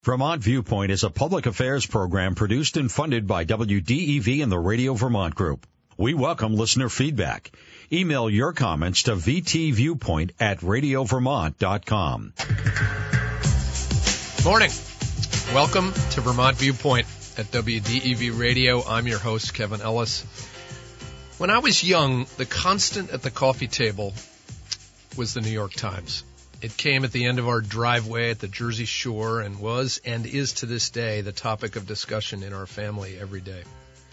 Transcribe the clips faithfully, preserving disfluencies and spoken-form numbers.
Vermont Viewpoint is a public affairs program produced and funded by W D E V and the Radio Vermont Group. We welcome listener feedback. Email your comments to v t viewpoint at radio vermont dot com. Morning. Welcome to Vermont Viewpoint at W D E V Radio. I'm your host, Kevin Ellis. When I was young, the constant at the coffee table was the New York Times. It came at the end of our driveway at the Jersey Shore and was and is to this day the topic of discussion in our family every day.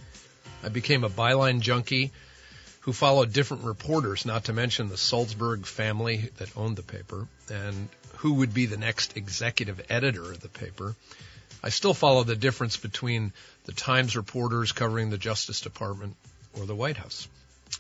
I became a byline junkie who followed different reporters, not to mention the Salzberg family that owned the paper, and who would be the next executive editor of the paper. I still follow the difference between the Times reporters covering the Justice Department or the White House.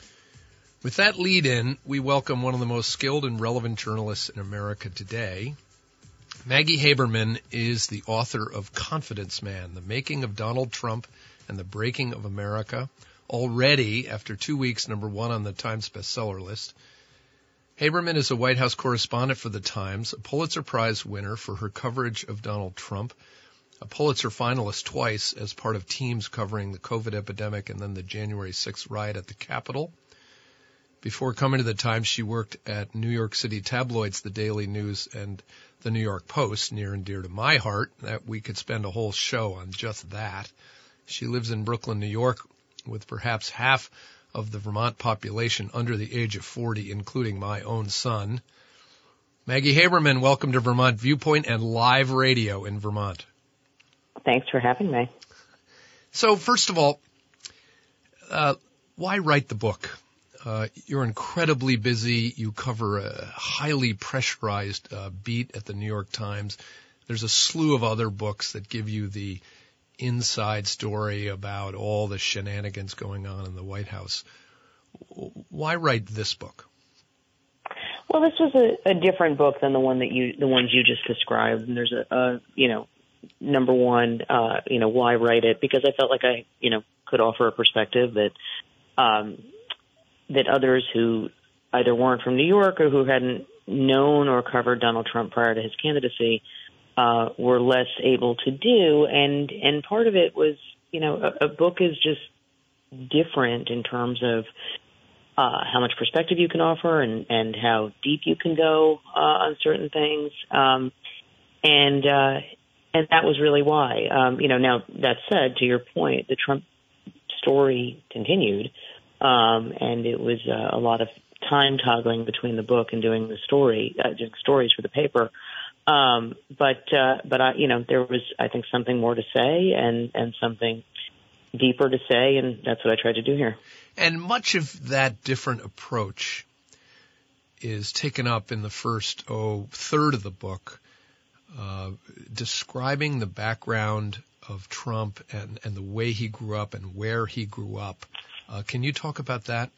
With that lead-in, we welcome one of the most skilled and relevant journalists in America today. Maggie Haberman is the author of Confidence Man, The Making of Donald Trump and the Breaking of America, already, after two weeks, number one on the Times bestseller list. Haberman is a White House correspondent for the Times, a Pulitzer Prize winner for her coverage of Donald Trump, a Pulitzer finalist twice as part of teams covering the COVID epidemic and then the January sixth riot at the Capitol. Before coming to the Times, she worked at New York City tabloids, the Daily News and the New York Post, near and dear to my heart. That we could spend a whole show on just that. She lives in Brooklyn, New York, with perhaps half of the Vermont population under the age of forty, including my own son. Maggie Haberman, welcome to Vermont Viewpoint and live radio in Vermont. Thanks for having me. So, first of all, uh, why write the book? Uh, you're incredibly busy. You cover a highly pressurized uh, beat at the New York Times. There's a slew of other books that give you the inside story about all the shenanigans going on in the White House. Why write this book? Well, this was a, a different book than the one that you, the ones you just described. And there's a, a you know, number one, uh, you know, why write it? Because I felt like I, you know, could offer a perspective that, um, that others who either weren't from New York or who hadn't known or covered Donald Trump prior to his candidacy uh, were less able to do. And, and part of it was, you know, a, a book is just different in terms of uh, how much perspective you can offer and, and how deep you can go uh, on certain things. Um, and uh, and that was really why. Um, you know, now, that said, to your point, the Trump story continued. Um, and it was uh, a lot of time toggling between the book and doing the story, uh, doing stories for the paper. Um, but, uh, but I, you know, there was, I think, something more to say and, and something deeper to say, and that's what I tried to do here. And much of that different approach is taken up in the first, oh, third of the book, uh, describing the background of Trump and, and the way he grew up and where he grew up. Uh, can you talk about that?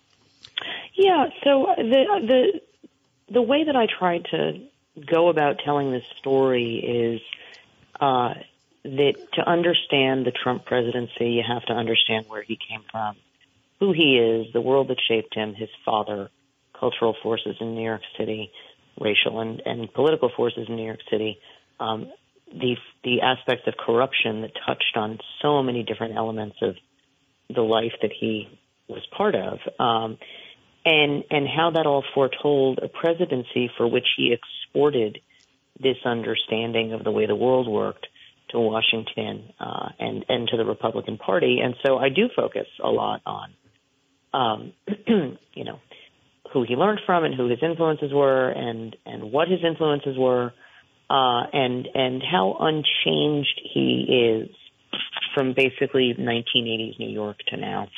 Yeah. So the the the way that I tried to go about telling this story is uh, that to understand the Trump presidency, you have to understand where he came from, who he is, the world that shaped him, his father, cultural forces in New York City, racial and, and political forces in New York City, um, the the aspects of corruption that touched on so many different elements of the life that he was part of, um, and and how that all foretold a presidency for which he exported this understanding of the way the world worked to Washington uh, and and to the Republican Party. And so I do focus a lot on, um, you know, who he learned from and who his influences were, and and what his influences were, uh, and and how unchanged he is from basically nineteen eighties New York to now.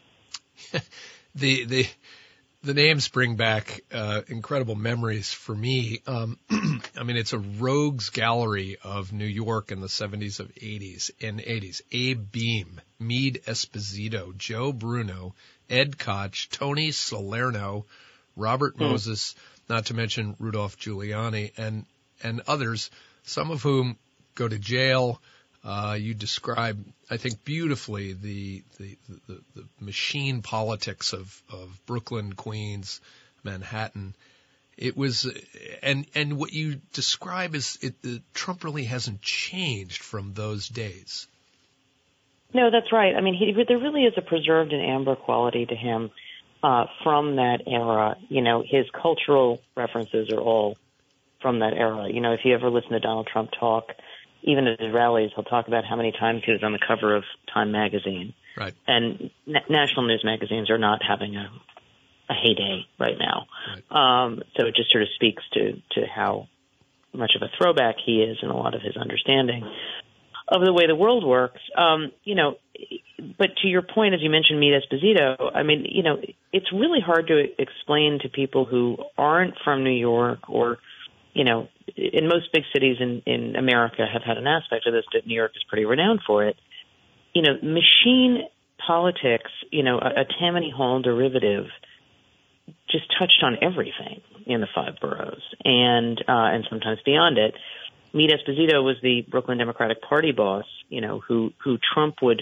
the the the names bring back uh, incredible memories for me. Um, I mean, it's a rogues gallery of New York in the seventies of eighties and eighties. Abe Beam, Meade Esposito, Joe Bruno, Ed Koch, Tony Salerno, Robert mm. Moses, not to mention Rudolph Giuliani, and and others, some of whom go to jail. Uh, you describe, I think, beautifully the the, the, the machine politics of, of Brooklyn, Queens, Manhattan. It was, and and what you describe is it, the, Trump really hasn't changed from those days. No, that's right. I mean, he, there really is a preserved and amber quality to him uh, from that era. You know, his cultural references are all from that era. You know, if you ever listen to Donald Trump talk, even at his rallies, he'll talk about how many times he was on the cover of Time magazine. Right. And na- national news magazines are not having a, a heyday right now. Right. Um, so it just sort of speaks to, to how much of a throwback he is in a lot of his understanding of the way the world works. Um, you know, but to your point, as you mentioned, Meet Esposito, I mean, you know, it's really hard to explain to people who aren't from New York or, you know, in most big cities in, in America have had an aspect of this, that New York is pretty renowned for it. You know, machine politics, you know, a, a Tammany Hall derivative just touched on everything in the five boroughs and, uh, and sometimes beyond it. Meet Esposito was the Brooklyn Democratic Party boss, you know, who, who Trump would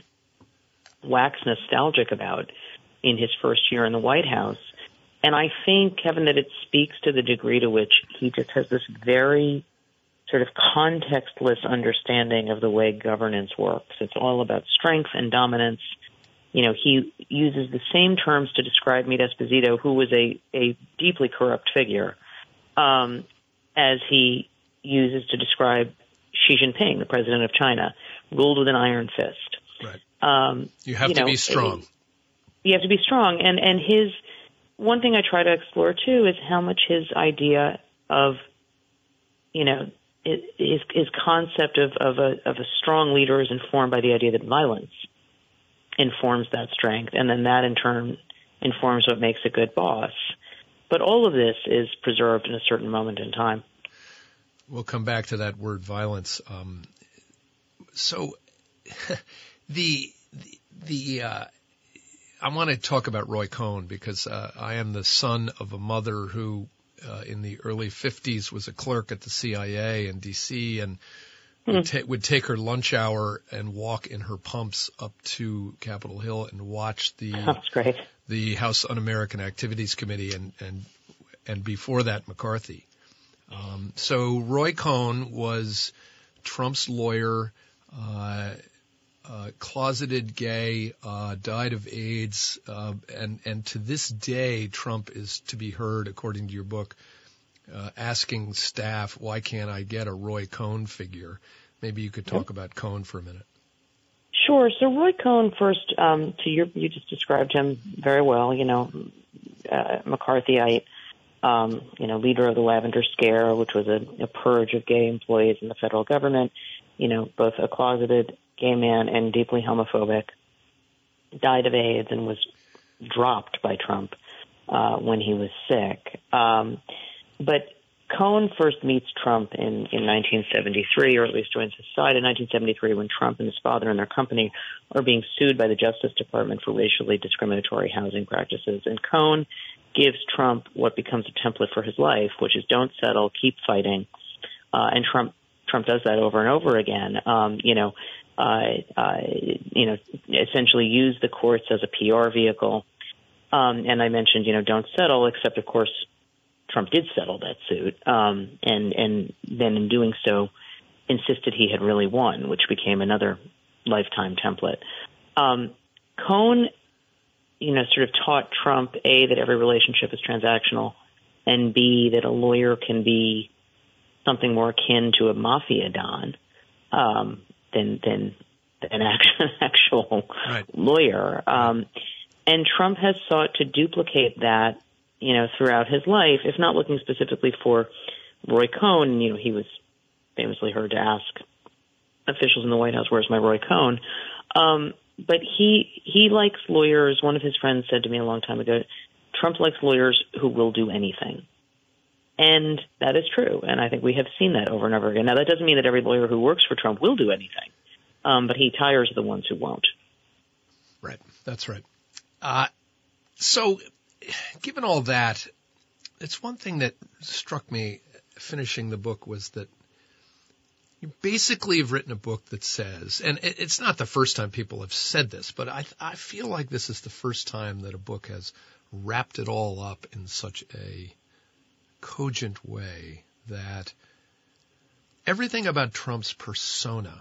wax nostalgic about in his first year in the White House. And I think, Kevin, that it speaks to the degree to which he just has this very sort of contextless understanding of the way governance works. It's all about strength and dominance. You know, he uses the same terms to describe Meet Esposito, who was a, a deeply corrupt figure, um, as he uses to describe Xi Jinping, the president of China, ruled with an iron fist. Right. Um, you have you to know, be strong. You have to be strong. And, and his, one thing I try to explore too is how much his idea of, you know, his, his concept of, of a, of a strong leader is informed by the idea that violence informs that strength. And then that in turn informs what makes a good boss. But all of this is preserved in a certain moment in time. We'll come back to that word violence. Um, so the, the, the uh, I want to talk about Roy Cohn because uh, I am the son of a mother who uh, in the early fifties was a clerk at the C I A in D C and mm. would, ta- would take her lunch hour and walk in her pumps up to Capitol Hill and watch the That's great. the House Un-American Activities Committee and, and, and before that McCarthy. Um, so Roy Cohn was Trump's lawyer, uh, uh, closeted gay, uh, died of AIDS, uh, and, and to this day, Trump is to be heard, according to your book, uh, asking staff, why can't I get a Roy Cohn figure? Maybe you could talk about Cohn for a minute. Sure. So Roy Cohn, first, um, to your, you just described him very well, you know, uh, McCarthyite. Um, you know, leader of the Lavender Scare, which was a, a purge of gay employees in the federal government, you know, both a closeted gay man and deeply homophobic, died of AIDS and was dropped by Trump uh, when he was sick. Um, but Cohn first meets Trump in, in nineteen seventy-three, or at least joins his side in nineteen seventy-three, when Trump and his father and their company are being sued by the Justice Department for racially discriminatory housing practices. And Cohn gives Trump what becomes a template for his life, which is don't settle, keep fighting. Uh, and Trump Trump does that over and over again. Um, you know, uh, uh, you know, essentially use the courts as a P R vehicle. Um, and I mentioned, you know, don't settle, except of course Trump did settle that suit, um, and and then in doing so insisted he had really won, which became another lifetime template. Um, Cohn, you know, sort of taught Trump, A, that every relationship is transactional, and B, that a lawyer can be something more akin to a mafia don um, than than an actual, actual right. lawyer. Um, and Trump has sought to duplicate that, you know, throughout his life, if not looking specifically for Roy Cohn. You know, he was famously heard to ask officials in the White House, "Where's my Roy Cohn?" Um, but he he likes lawyers. One of his friends said to me a long time ago, Trump likes lawyers who will do anything. And that is true. And I think we have seen that over and over again. Now, that doesn't mean that every lawyer who works for Trump will do anything, um, but he tires the ones who won't. Right. That's right. Uh, so given all that, it's one thing that struck me finishing the book was that you basically have written a book that says, and it's not the first time people have said this, but I, I feel like this is the first time that a book has wrapped it all up in such a cogent way that everything about Trump's persona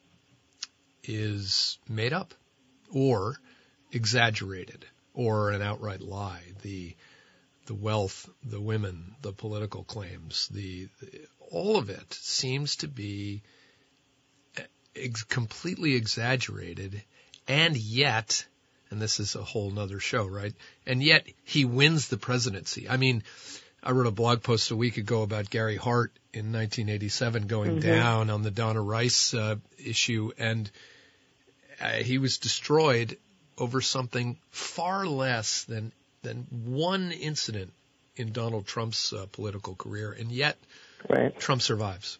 is made up or exaggerated or an outright lie. The the wealth, the women, the political claims, the, the all of it seems to be ex- completely exaggerated, and yet, and this is a whole nother show, right? And yet he wins the presidency. I mean, I wrote a blog post a week ago about Gary Hart in nineteen eighty-seven going mm-hmm. down on the Donna Rice uh, issue, and uh, he was destroyed over something far less than than one incident in Donald Trump's uh, political career, and yet right. Trump survives.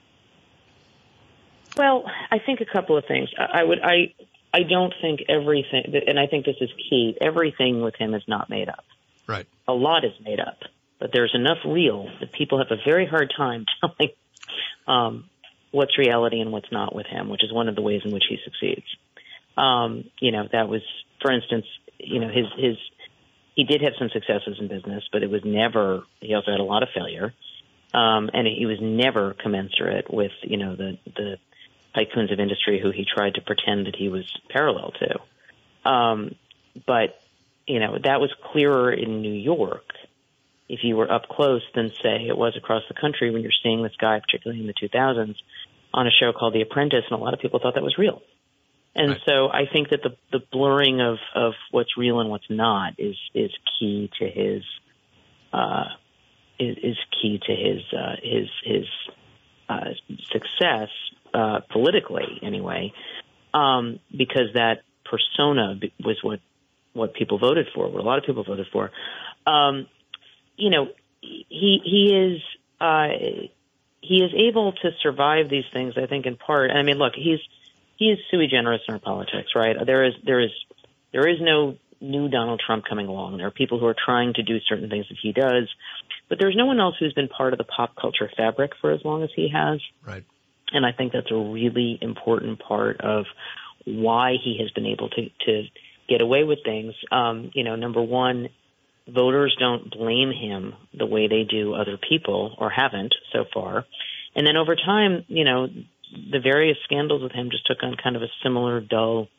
Well, I think a couple of things. I, I would, I, I don't think everything, and I think this is key. Everything with him is not made up. Right. A lot is made up, but there's enough real that people have a very hard time telling um, what's reality and what's not with him, which is one of the ways in which he succeeds. Um, you know, that was, for instance, you know, his his. He did have some successes in business, but it was never, he also had a lot of failure. Um, and he was never commensurate with, you know, the, the tycoons of industry who he tried to pretend that he was parallel to. Um, but, you know, that was clearer in New York if you were up close than, say, it was across the country when you're seeing this guy, particularly in the two thousands, on a show called The Apprentice, and a lot of people thought that was real. And right. so I think that the, the blurring of, of what's real and what's not is, is key to his uh, is, is key to his uh, his his uh, success uh, politically, anyway, um, because that persona was what what people voted for, what a lot of people voted for. Um, you know, he he is uh, he is able to survive these things, I think, in part. I mean, look, he's He is sui generis in our politics, right? There is, there is, there is no new Donald Trump coming along. There are people who are trying to do certain things that he does, but there's no one else who's been part of the pop culture fabric for as long as he has. Right. And I think that's a really important part of why he has been able to, to get away with things. Um, you know, number one, voters don't blame him the way they do other people, or haven't so far. And then over time, you know, the various scandals with him just took on kind of a similar dull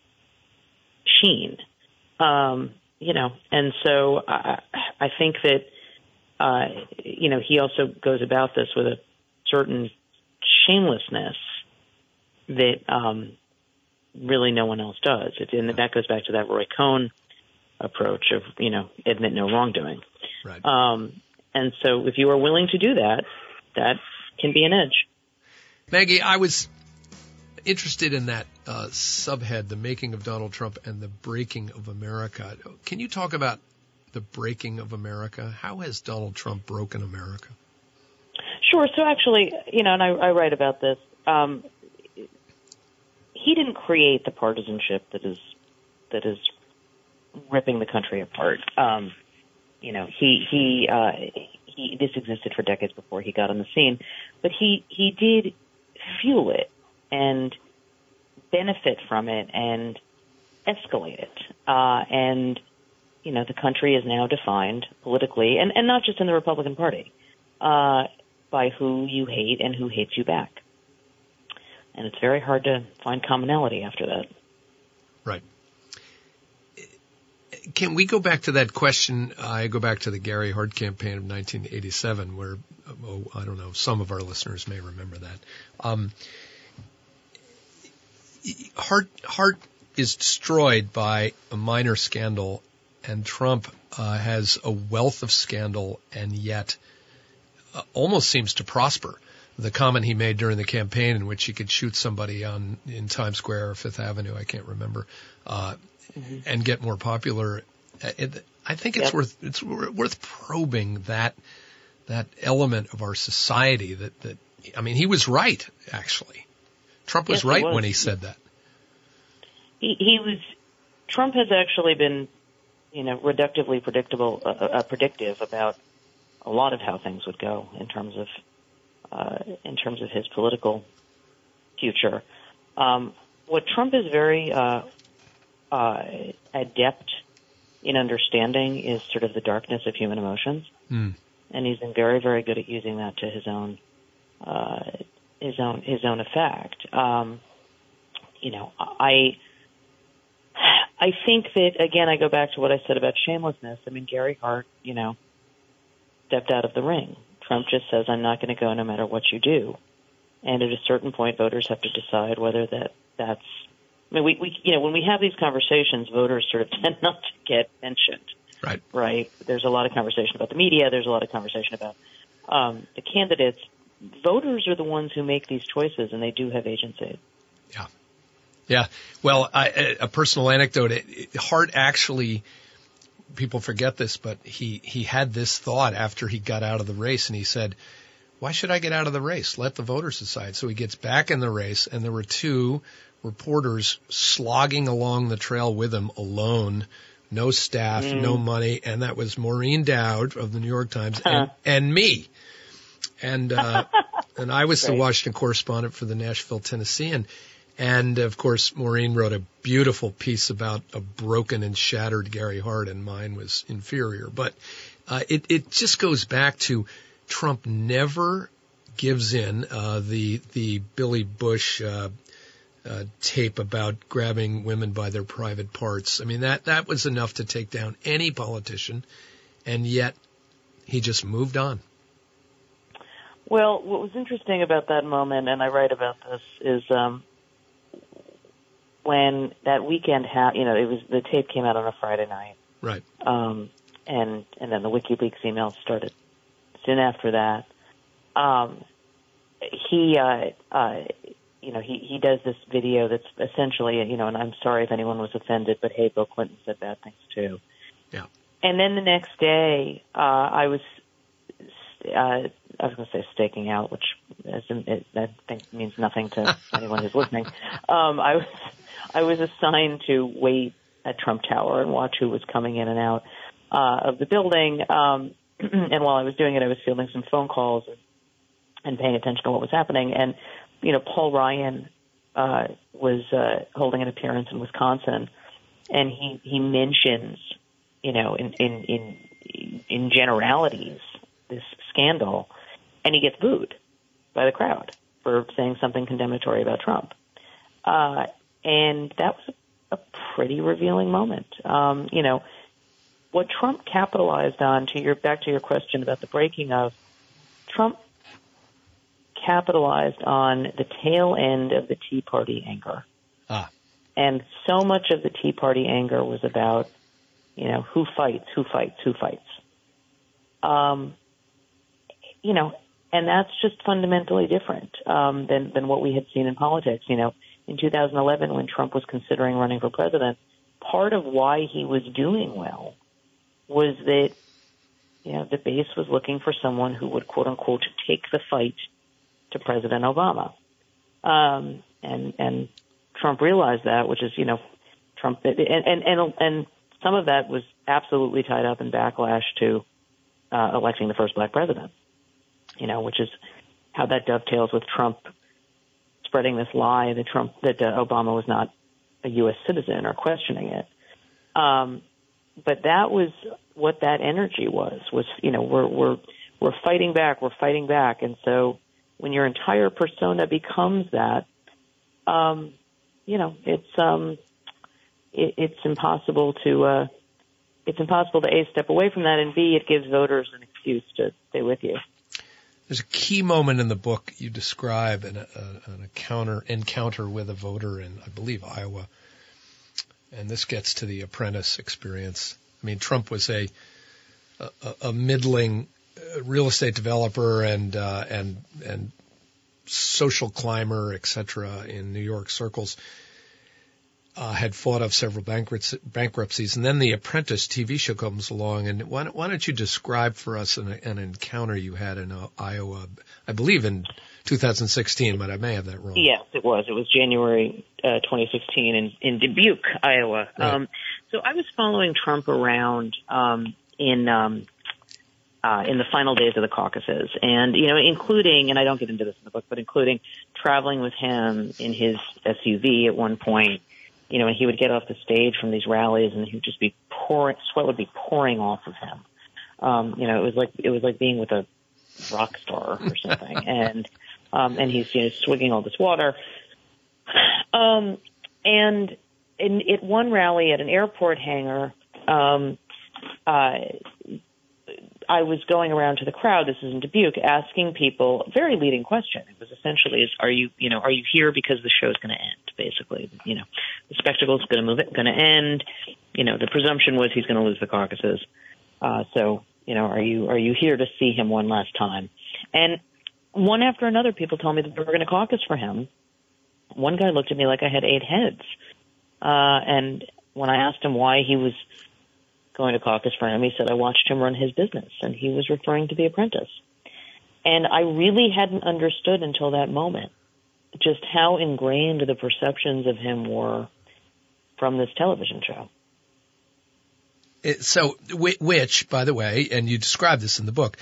sheen, um, you know, and so I, I think that, uh, you know, he also goes about this with a certain shamelessness that um, really no one else does. It, and that goes back to that Roy Cohn approach of, you know, admit no wrongdoing. Right. Um, and so if you are willing to do that, that can be an edge. Maggie, I was interested in that uh, subhead, the making of Donald Trump and the breaking of America. Can you talk about the breaking of America? How has Donald Trump broken America? Sure. So actually, you know, and I, I write about this. Um, he didn't create the partisanship that is that is ripping the country apart. Um, you know, he he uh, he this existed for decades before he got on the scene, but he he did fuel it and benefit from it and escalate it. Uh, and, you know, the country is now defined politically, and, and not just in the Republican Party, uh, by who you hate and who hates you back. And it's very hard to find commonality after that. Right. Can we go back to that question? I go back to the Gary Hart campaign of nineteen eighty-seven, where, oh, I don't know, some of our listeners may remember that. Um, Hart, Hart is destroyed by a minor scandal, and Trump uh, has a wealth of scandal, and yet uh, almost seems to prosper. The comment he made during the campaign, in which he could shoot somebody on in Times Square or Fifth Avenue, I can't remember, uh, mm-hmm. and get more popular. It, I think it's yep. worth it's worth probing that that element of our society. That, that I mean, he was right. Actually, Trump was yes, right he was. when he said that. He, he was. Trump has actually been, you know, reductively predictable, uh, uh, predictive about a lot of how things would go in terms of uh, in terms of his political future. Um, what Trump is very uh, uh, adept in understanding is sort of the darkness of human emotions. Mm. and he's been very, very good at using that to his own, uh, his own, his own effect. Um, you know, I, I think that again, I go back to what I said about shamelessness. I mean, Gary Hart, you know, stepped out of the ring. Trump just says, "I'm not going to go no matter what you do," and at a certain point, voters have to decide whether that that's. I mean, we, we, you know, when we have these conversations, voters sort of tend not to get mentioned. Right. Right. There's a lot of conversation about the media. There's a lot of conversation about um, the candidates. Voters are the ones who make these choices, and they do have agency. Yeah. Yeah. Well, I, a personal anecdote. It, it, Hart actually, people forget this, but he, he had this thought after he got out of the race, and he said, "Why should I get out of the race? Let the voters decide." So he gets back in the race, and there were two reporters slogging along the trail with him alone, no staff, mm. no money, and that was Maureen Dowd of the New York Times huh. and, and me. And uh, and I was Great. the Washington correspondent for the Nashville Tennessean. And, of course, Maureen wrote a beautiful piece about a broken and shattered Gary Hart, and mine was inferior. But uh, it, it just goes back to Trump never gives in. Uh, the, the Billy Bush uh Uh, tape about grabbing women by their private parts. I mean, that, that was enough to take down any politician, and yet he just moved on. Well, what was interesting about that moment, and I write about this, is um, when that weekend, ha- you know, it was the tape came out on a Friday night. Right. Um, and, and then the WikiLeaks emails started soon after that. Um, he, uh, uh, you know, he, he does this video that's essentially, you know, and I'm sorry if anyone was offended, but hey, Bill Clinton said bad things too. Yeah. And then the next day, uh, I was, uh, I was going to say staking out, which is, it, I think means nothing to anyone who's listening. Um, I was, I was assigned to wait at Trump Tower and watch who was coming in and out, uh, of the building. Um, and while I was doing it, I was fielding some phone calls and, and paying attention to what was happening. And, you know, Paul Ryan uh, was uh, holding an appearance in Wisconsin, and he, he mentions, you know, in, in in in generalities, this scandal, and he gets booed by the crowd for saying something condemnatory about Trump. Uh, and that was a, a pretty revealing moment. Um, you know, what Trump capitalized on, to your back to your question about the breaking of, Trump capitalized on the tail end of the Tea Party anger. Ah. And so much of the Tea Party anger was about, you know, who fights, who fights, who fights. Um, you know, and that's just fundamentally different um, than, than what we had seen in politics. You know, in two thousand eleven, when Trump was considering running for president, part of why he was doing well was that, you know, the base was looking for someone who would, quote unquote, take the fight to President Obama. Um, and, and Trump realized that, which is, you know, Trump, and, and, and, and some of that was absolutely tied up in backlash to uh, electing the first black president, you know, which is how that dovetails with Trump spreading this lie that Trump, that uh, Obama was not a U S citizen or questioning it. Um, but that was what that energy was, was, you know, we're, we're, we're fighting back, we're fighting back. And so when your entire persona becomes that, um, you know, it's, um, it, it's impossible to, uh, it's impossible to A, step away from that, and B, it gives voters an excuse to stay with you. There's a key moment in the book you describe an, a, an encounter, encounter with a voter in, I believe, Iowa. And this gets to the Apprentice experience. I mean, Trump was a, a, a middling real estate developer and, uh, and, and social climber, et cetera, in New York circles. Uh, had fought off several bankruptcies, and then the Apprentice T V show comes along. And why, why don't you describe for us an, an encounter you had in uh, Iowa, I believe in two thousand sixteen, but I may have that wrong. Yes, it was. It was January uh, twenty sixteen in, in Dubuque, Iowa. Right. Um, so I was following Trump around um, in um, uh, in the final days of the caucuses, and you know, including, and I don't get into this in the book, but including traveling with him in his S U V at one point. You know, and he would get off the stage from these rallies, and he would just be pouring, sweat would be pouring off of him. Um, you know, it was like it was like being with a rock star or something. and um, and he's you know swigging all this water. Um, and in at one rally at an airport hangar, um, uh, I was going around to the crowd. This is in Dubuque, asking people a very leading question. It was essentially, "Is are you you know are you here because the show's going to end?" Basically, you know, the spectacle's going to move it, going to end. You know, the presumption was he's going to lose the caucuses. Uh, so, you know, are you are you here to see him one last time? And one after another, people told me that they were going to caucus for him. One guy looked at me like I had eight heads. Uh, and when I asked him why he was going to caucus for him, he said, I watched him run his business, and he was referring to The Apprentice. And I really hadn't understood until that moment just how ingrained the perceptions of him were from this television show. It, so, which, by the way, and you described this in the book,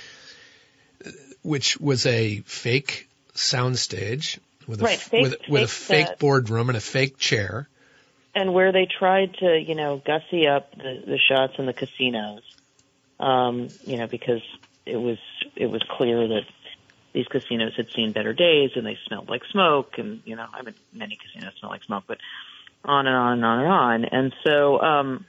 which was a fake soundstage with a, right, fake, with, with a fake fake boardroom and a fake chair. And where they tried to, you know, gussy up the, the shots in the casinos, um, you know, because it was it was clear that these casinos had seen better days and they smelled like smoke, and you know, I mean, many casinos smell like smoke, but on and on and on and on. And so, um,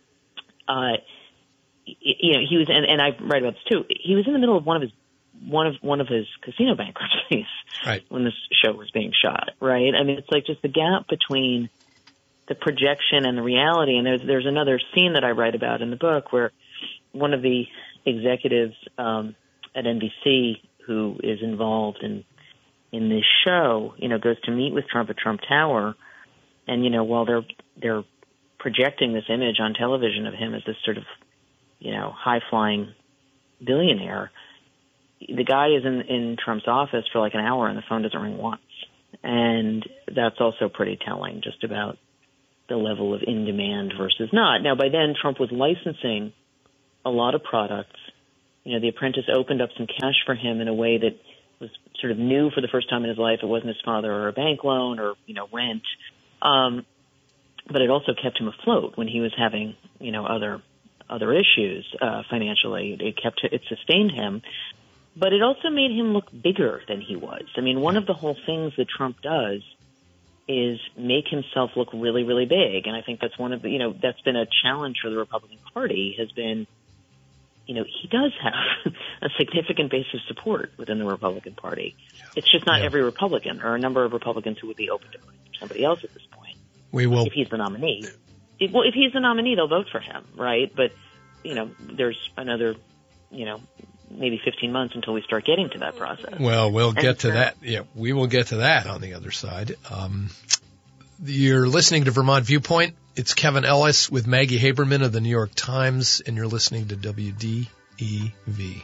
uh, you know, he was, and, and I write about this too. He was in the middle of one of his one of one of his casino bankruptcies, right, when this show was being shot. Right. I mean, it's like just the gap between the projection and the reality. And there's there's another scene that I write about in the book where one of the executives um, at N B C who is involved in in this show, you know, goes to meet with Trump at Trump Tower, and you know, while they're they're projecting this image on television of him as this sort of, you know, high flying billionaire, the guy is in in Trump's office for like an hour and the phone doesn't ring once, and that's also pretty telling just about the level of in demand versus not. Now, by then, Trump was licensing a lot of products. You know, The Apprentice opened up some cash for him in a way that was sort of new for the first time in his life. It wasn't his father or a bank loan or, you know, rent. Um, but it also kept him afloat when he was having, you know, other other issues uh, financially. It kept it sustained him. But it also made him look bigger than he was. I mean, one of the whole things that Trump does is make himself look really, really big. And I think that's one of the, you know, that's been a challenge for the Republican Party, has been, you know, he does have a significant base of support within the Republican Party. It's just not yeah. every Republican, or a number of Republicans who would be open to voting for somebody else at this point. We will. If he's the nominee. If, well, if he's the nominee, they'll vote for him, right? But, you know, there's another, you know, maybe fifteen months until we start getting to that process. Well, we'll and get to so, that. Yeah, we will get to that on the other side. Um, you're listening to Vermont Viewpoint. It's Kevin Ellis with Maggie Haberman of the New York Times, and you're listening to W D E V.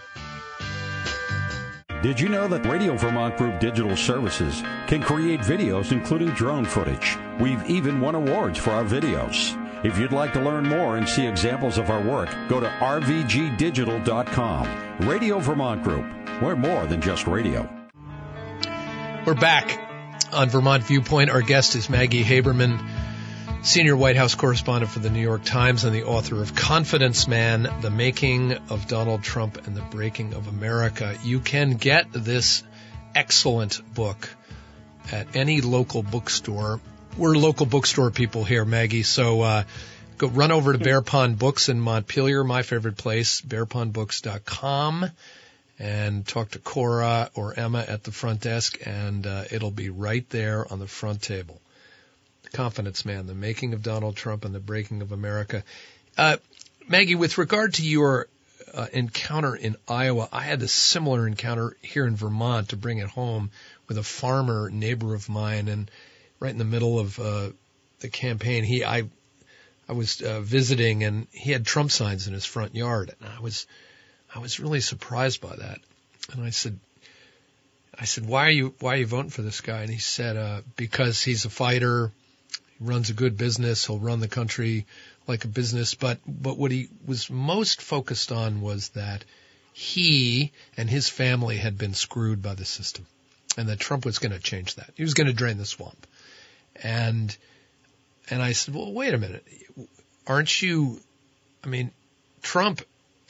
Did you know that Radio Vermont Group Digital Services can create videos including drone footage? We've even won awards for our videos. If you'd like to learn more and see examples of our work, go to r v g digital dot com. Radio Vermont Group. We're more than just radio. We're back on Vermont Viewpoint. Our guest is Maggie Haberman, senior White House correspondent for the New York Times and the author of Confidence Man, The Making of Donald Trump and the Breaking of America. You can get this excellent book at any local bookstore. We're local bookstore people here, Maggie, so uh, go run over to Bear Pond Books in Montpelier, my favorite place, bear pond books dot com, and talk to Cora or Emma at the front desk, and uh, it'll be right there on the front table. Confidence Man, The Making of Donald Trump and the Breaking of America. Uh, Maggie, with regard to your uh, encounter in Iowa, I had a similar encounter here in Vermont, to bring it home, with a farmer neighbor of mine, and right in the middle of uh, the campaign, he I I was uh, visiting, and he had Trump signs in his front yard, and I was I was really surprised by that. And I said, I said, why are you why are you voting for this guy? And he said, uh, because he's a fighter, he runs a good business, he'll run the country like a business. But but what he was most focused on was that he and his family had been screwed by the system, and that Trump was going to change that. He was going to drain the swamp. And, and I said, well, wait a minute. Aren't you, I mean, Trump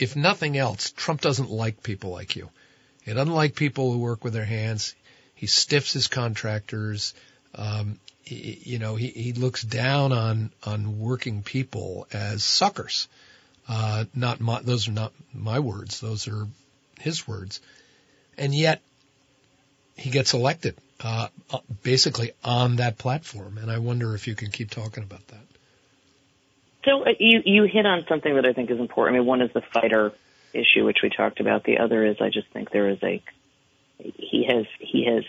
if nothing else, Trump doesn't like people like you. He doesn't like people who work with their hands. He stiffs his contractors. Um, he, you know, he, he looks down on, on working people as suckers. Uh, not my, those are not my words. Those are his words. And yet he gets elected, uh, basically on that platform. And I wonder if you can keep talking about that. So uh, you, you hit on something that I think is important. I mean, one is the fighter issue, which we talked about. The other is I just think there is a, he has, he has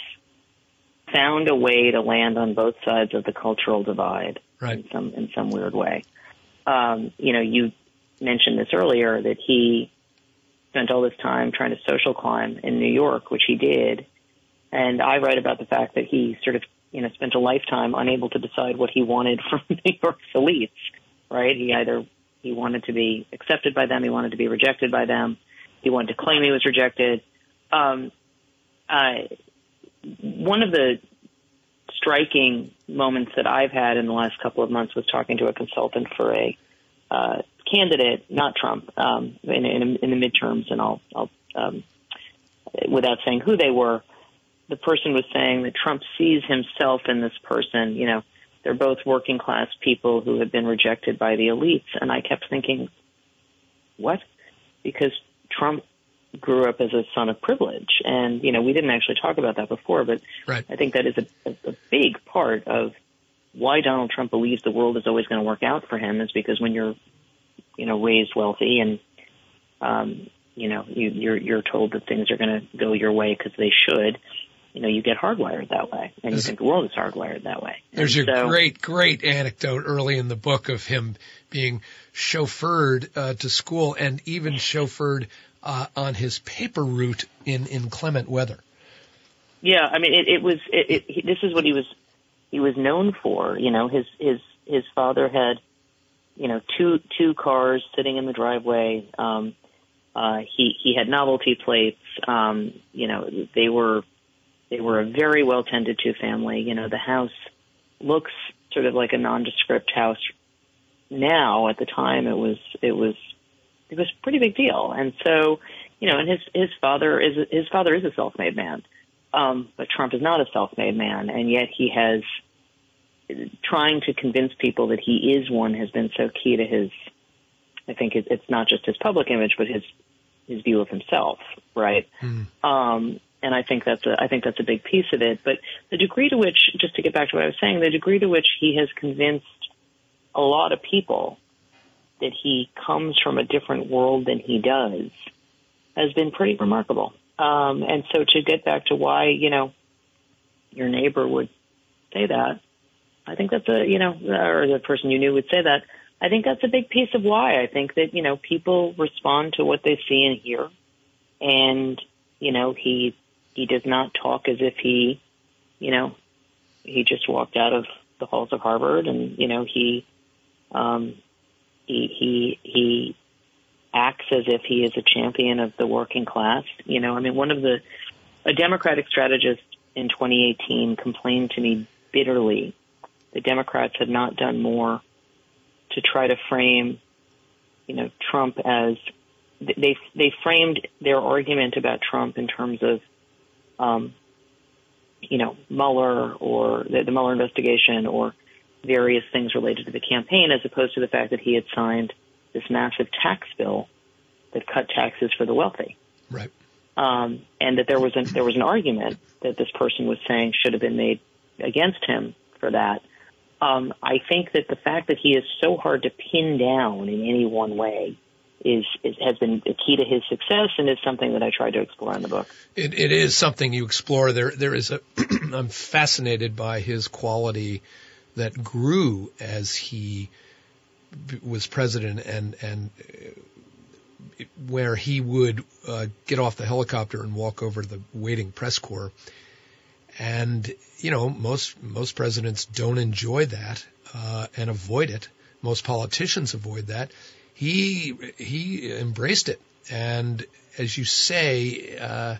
found a way to land on both sides of the cultural divide right. in some, in some weird way. Um, you know, you mentioned this earlier that he spent all this time trying to social climb in New York, which he did. And I write about the fact that he sort of, you know, spent a lifetime unable to decide what he wanted from New York's elites, right? He either, he wanted to be accepted by them, he wanted to be rejected by them, he wanted to claim he was rejected. Um, uh, one of the striking moments that I've had in the last couple of months was talking to a consultant for a uh, candidate, not Trump, um, in, in, in the midterms, and I'll, I'll um, without saying who they were, the person was saying that Trump sees himself in this person. You know, they're both working class people who have been rejected by the elites. And I kept thinking, what? Because Trump grew up as a son of privilege. And, you know, we didn't actually talk about that before, but right. I think that is a, a, a big part of why Donald Trump believes the world is always going to work out for him, is because when you're, you know, raised wealthy and, um, you know, you, you're, you're told that things are going to go your way because they should, you know, you get hardwired that way, and you think the world is hardwired that way. There's and your so, great, great anecdote early in the book of him being chauffeured uh, to school and even chauffeured uh, on his paper route in, in clement weather. Yeah, I mean, it, it was. It, it, he, this is what he was. He was known for. You know, his his his father had, you know, two two cars sitting in the driveway. Um, uh, he he had novelty plates. Um, you know, they were. They were a very well tended to family. You know, the house looks sort of like a nondescript house now. At the time, it was it was it was a pretty big deal. And so, you know, and his his father is his father is a self-made man, um, but Trump is not a self-made man, and yet he has trying to convince people that he is one has been so key to his. I think it, it's not just his public image, but his his view of himself, right? Mm. Um, And I think that's a, I think that's a big piece of it. But the degree to which, just to get back to what I was saying, the degree to which he has convinced a lot of people that he comes from a different world than he does has been pretty remarkable. Um, and so to get back to why, you know, your neighbor would say that, I think that's a, you know, or the person you knew would say that, I think that's a big piece of why. I think that, you know, people respond to what they see and hear. And, you know, he, He does not talk as if he, you know, he just walked out of the halls of Harvard, and you know he, um, he he he acts as if he is a champion of the working class. You know, I mean, one of the a Democratic strategist in twenty eighteen complained to me bitterly that Democrats had not done more to try to frame, you know, Trump as they they framed their argument about Trump in terms of. Um, you know, Mueller or the, the Mueller investigation or various things related to the campaign, as opposed to the fact that he had signed this massive tax bill that cut taxes for the wealthy. Right. Um, and that there was, a, there was an argument that this person was saying should have been made against him for that. Um, I think that the fact that he is so hard to pin down in any one way Is, is has been a key to his success, and is something that I tried to explore in the book. It, it is something you explore. There, there is a. I'm fascinated by his quality that grew as he was president, and and uh, where he would uh, get off the helicopter and walk over to the waiting press corps, and you know most most presidents don't enjoy that uh, and avoid it. Most politicians avoid that. He he embraced it, and as you say, uh,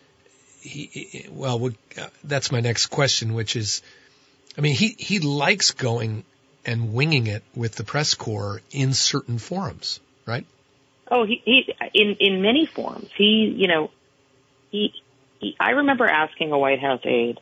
he well, we, uh, that's my next question, which is, I mean, he he likes going and winging it with the press corps in certain forums, right? Oh, he, he in in many forms. He, you know, he, he. I remember asking a White House aide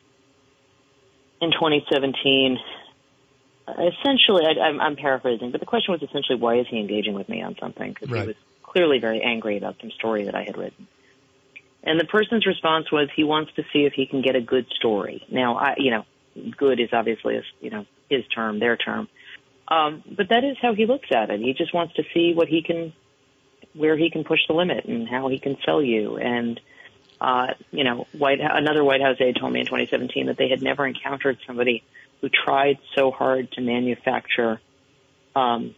in twenty seventeen. Essentially, I, I'm, I'm paraphrasing, but the question was essentially, why is he engaging with me on something? Because Right. he was clearly very angry about some story that I had written. And the person's response was, he wants to see if he can get a good story. Now, I, you know, good is obviously, you know, his term, their term. Um, but that is how he looks at it. He just wants to see what he can, where he can push the limit and how he can sell you. And, uh, you know, White, another White House aide told me in twenty seventeen that they had never encountered somebody who tried so hard to manufacture um,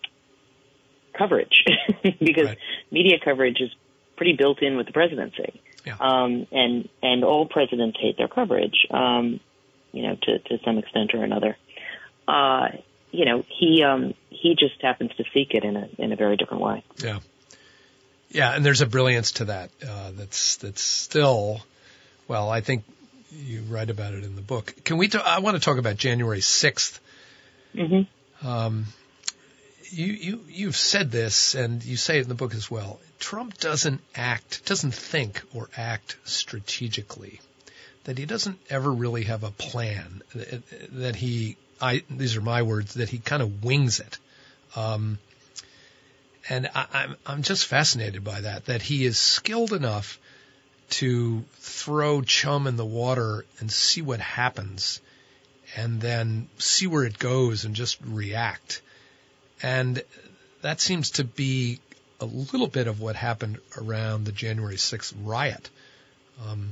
coverage because Right. media coverage is pretty built in with the presidency. Yeah. Um, and, and all presidents hate their coverage, um, you know, to, to some extent or another. Uh, you know, he, um, he just happens to seek it in a, in a very different way. Yeah. Yeah. And there's a brilliance to that, uh, that's, that's still, well, I think you write about it in the book. Can we, ta- I want to talk about January sixth. Mm-hmm. Um, you, you, you've said this and you say it in the book as well. Trump doesn't act, doesn't think or act strategically, that he doesn't ever really have a plan, that he, I, these are my words, that he kind of wings it. Um, and I, I'm, I'm just fascinated by that, that he is skilled enough to throw chum in the water and see what happens and then see where it goes and just react. And that seems to be a little bit of what happened around the January sixth riot. Um,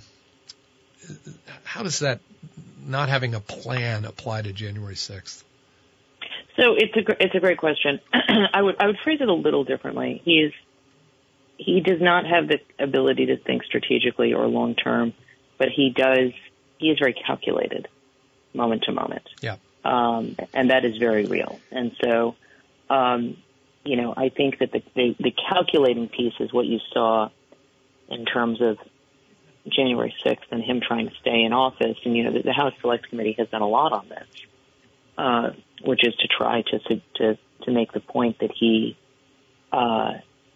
how does that not having a plan apply to January sixth? So it's a, it's a great question. I would, I would phrase it a little differently. He is, he does not have the ability to think strategically or long term, but he does, he is very calculated moment to moment. Yeah. Um, and that is very real. And so, um, you know, I think that the, the, the calculating piece is what you saw in terms of January sixth and him trying to stay in office. And, you know, the, the House Select Committee has done a lot on this, uh, which is to try to, to, to make the point that he, uh,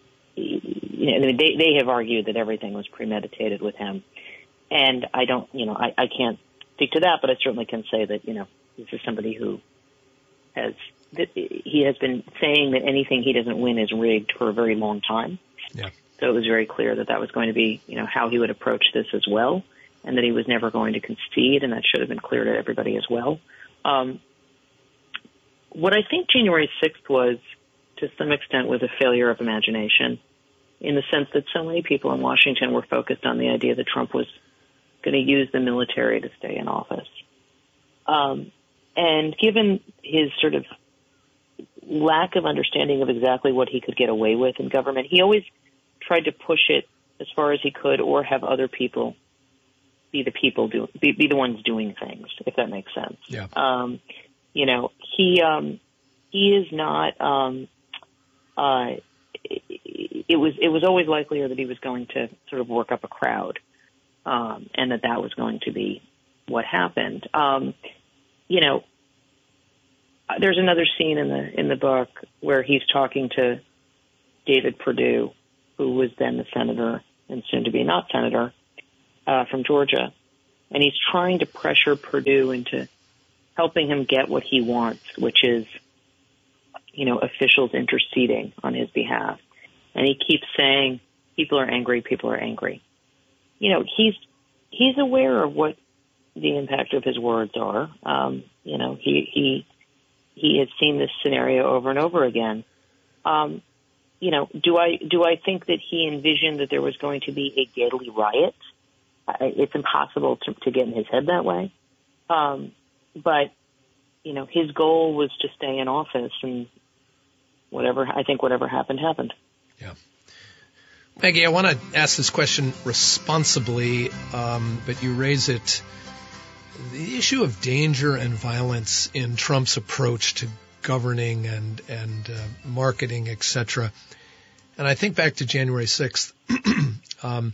you know, they, they have argued that everything was premeditated with him. And I don't, you know, I, I can't speak to that, but I certainly can say that, you know, this is somebody who has, that he has been saying that anything he doesn't win is rigged for a very long time. Yeah. So it was very clear that that was going to be, you know, how he would approach this as well, and that he was never going to concede, and that should have been clear to everybody as well. Um, what I think January sixth was, to some extent, was a failure of imagination, in the sense that so many people in Washington were focused on the idea that Trump was going to use the military to stay in office. Um, and given his sort of lack of understanding of exactly what he could get away with in government, he always tried to push it as far as he could, or have other people be the people do be, be the ones doing things, if that makes sense. Yeah. Um, you know, he um, he is not. Um, uh, it, it was it was always likelier that he was going to sort of work up a crowd, um, and that that was going to be what happened. Um, you know, there's another scene in the in the book where he's talking to David Perdue, who was then the senator and soon to be not senator uh, from Georgia, and he's trying to pressure Perdue into helping him get what he wants, which is, you know, officials interceding on his behalf. And he keeps saying, people are angry, people are angry. You know, he's he's aware of what the impact of his words are. Um, you know, he he he has seen this scenario over and over again. Um, you know, do I do I think that he envisioned that there was going to be a deadly riot? I, it's impossible to, to get in his head that way. Um, but, you know, his goal was to stay in office, and whatever, I think whatever happened, happened. Yeah. Maggie, I want to ask this question responsibly, um, but you raise it. The issue of danger and violence in Trump's approach to governing and, and uh, marketing, et cetera. And I think back to January sixth, um,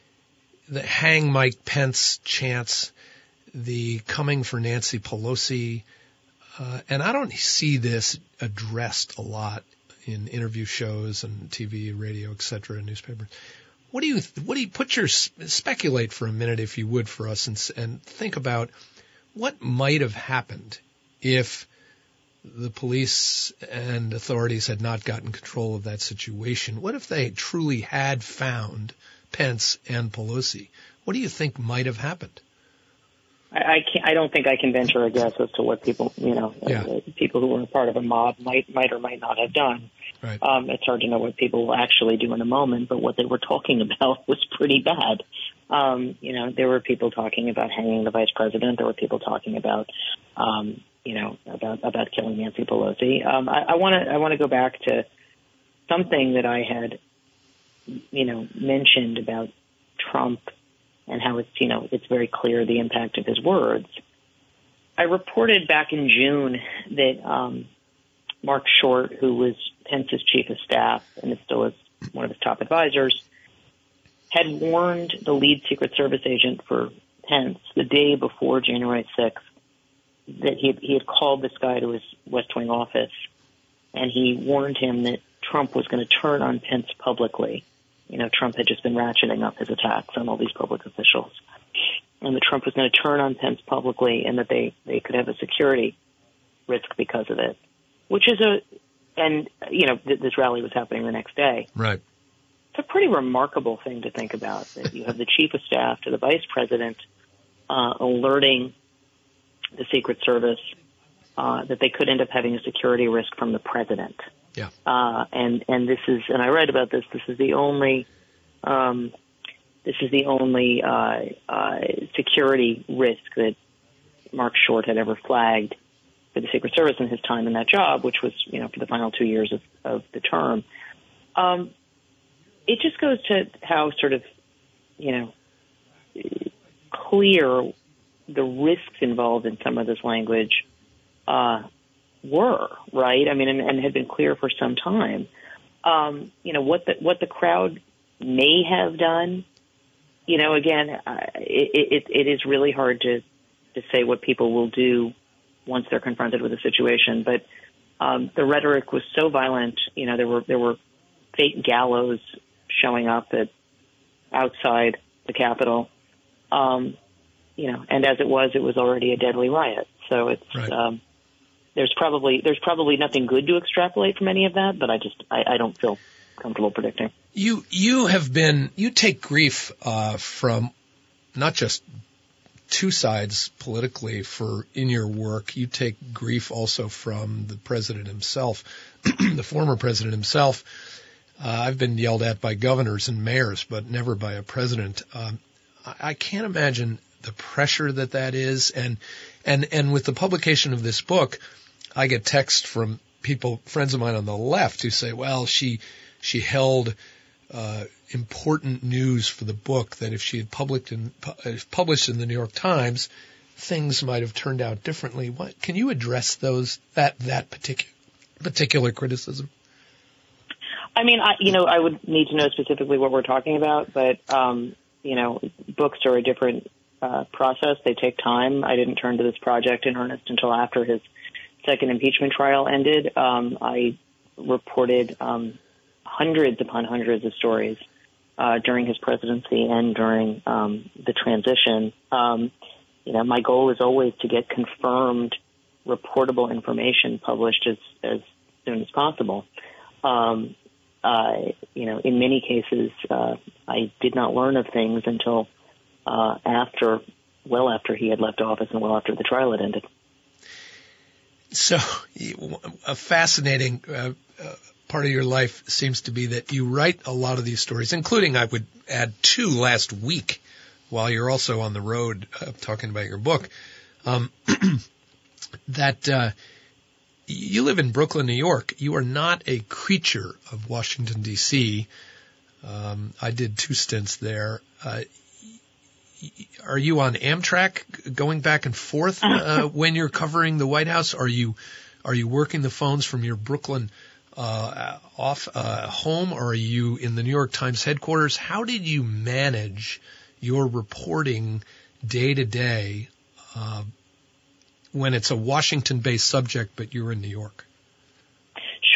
the hang Mike Pence chants, the coming for Nancy Pelosi, uh, and I don't see this addressed a lot in interview shows and T V, radio, et cetera, and newspapers. What do you what do you put your speculate for a minute, if you would, for us, and, and think about what might have happened if the police and authorities had not gotten control of that situation? What if they truly had found Pence and Pelosi? What do you think might have happened? I, I can't. I don't think I can venture a guess as to what people, you know, yeah. uh, people who were part of a mob might might or might not have done. Right. Um, it's hard to know what people will actually do in a moment, but what they were talking about was pretty bad. Um, you know, there were people talking about hanging the vice president. There were people talking about, um, you know, about about killing Nancy Pelosi. Um, I want to I want to go back to something that I had, you know, mentioned about Trump and how it's, you know, it's very clear the impact of his words. I reported back in June that um, Mark Short, who was Pence's chief of staff and is still is one of his top advisors, had warned the lead Secret Service agent for Pence the day before January sixth that he had, he had called this guy to his West Wing office, and he warned him that Trump was going to turn on Pence publicly. You know, Trump had just been ratcheting up his attacks on all these public officials, and that Trump was going to turn on Pence publicly, and that they, they could have a security risk because of it, which is a, and, you know, th- this rally was happening the next day. Right. It's a pretty remarkable thing to think about, that you have the chief of staff to the vice president uh, alerting the Secret Service uh, that they could end up having a security risk from the president. Yeah. Uh, and, and this is, and I read about this, this is the only, um, this is the only, uh, uh, security risk that Mark Short had ever flagged for the Secret Service in his time in that job, which was, you know, for the final two years of, of the term. Um, it just goes to how sort of, you know, clear the risks involved in some of this language, uh, were, right? I mean, and, and had been clear for some time. Um, you know, what the, what the crowd may have done, you know, again, uh, it, it, it is really hard to, to say what people will do once they're confronted with a situation. But um, the rhetoric was so violent. You know, there were there were fake gallows showing up at outside the Capitol. Um, you know, and as it was, it was already a deadly riot. So it's right. um, there's probably there's probably nothing good to extrapolate from any of that. But I just I, I don't feel comfortable predicting. You you have been you take grief uh, from not just two sides politically for in your work. You take grief also from the president himself, the former president himself. Uh, I've been yelled at by governors and mayors, but never by a president. Um, I, I can't imagine the pressure that that is. And, and, and with the publication of this book, I get texts from people, friends of mine on the left, who say, well, she, she held, uh, important news for the book that if she had published in, published in the New York Times, things might have turned out differently. What, can you address those, that, that particular, particular criticism? I mean, I, you know, I would need to know specifically what we're talking about, but, um, you know, books are a different uh, process. They take time. I didn't turn to this project in earnest until after his second impeachment trial ended. Um, I reported um, hundreds upon hundreds of stories uh, during his presidency and during um, the transition. Um, you know, my goal is always to get confirmed, reportable information published as, as soon as possible. Um, Uh, you know, in many cases, uh, I did not learn of things until uh, after, well after he had left office and well after the trial had ended. So, a fascinating uh, uh, part of your life seems to be that you write a lot of these stories, including, I would add, two last week, while you're also on the road uh, talking about your book, um, that uh, you live in Brooklyn, New York. You are not a creature of Washington, D C Um, I did two stints there. Uh, are you on Amtrak going back and forth uh, when you're covering the White House? Are you are you working the phones from your Brooklyn uh, off uh, home, or are you in the New York Times headquarters? How did you manage your reporting day to day when it's a Washington-based subject, but you're in New York?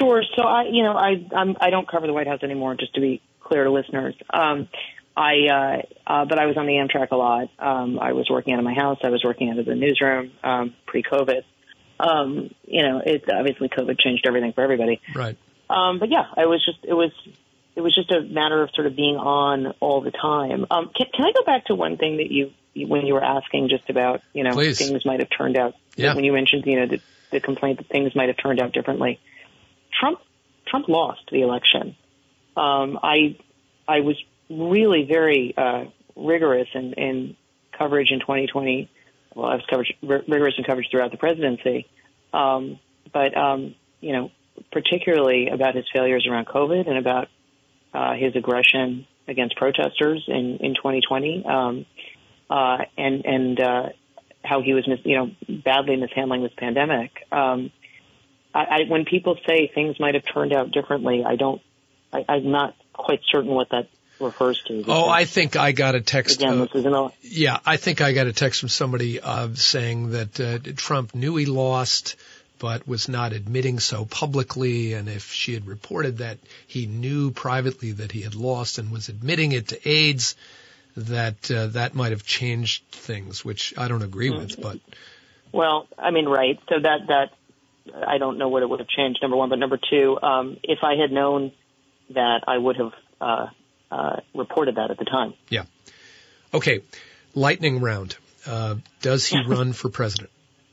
Sure. So I, you know, I I'm, I don't cover the White House anymore, just to be clear to listeners. Um, I, uh, uh, but I was on the Amtrak a lot. Um, I was working out of my house. I was working out of the newsroom um, pre-COVID. Um, you know, it obviously COVID changed everything for everybody. Right. Um, but yeah, I was just it was it was just a matter of sort of being on all the time. Um, can, can I go back to one thing that you when you were asking just about you know Please. things might have turned out Yeah. when you mentioned you know the, the complaint that things might have turned out differently. Trump Trump lost the election. Um, I I was really very uh, rigorous in, in coverage in twenty twenty. Well, I was coverage, r- rigorous in coverage throughout the presidency, um, but um, you know, particularly about his failures around COVID and about uh, his aggression against protesters in, in twenty twenty, um, uh, and and uh, how he was, mis- you know, badly mishandling this pandemic. Um, I, I, when people say things might have turned out differently, I don't. I, I'm not quite certain what that refers to. Oh, I think I got a text. Again, uh, this is an, yeah, I think I got a text from somebody uh, saying that uh, Trump knew he lost, but was not admitting so publicly. And if she had reported that he knew privately that he had lost and was admitting it to aides, that uh, that might have changed things, which I don't agree with. But well, I mean, right. So that that I don't know what it would have changed. Number one, but number two, um, if I had known that, I would have. Uh, Uh, reported that at the time. Yeah. Okay. Lightning round. Uh, does he run for president?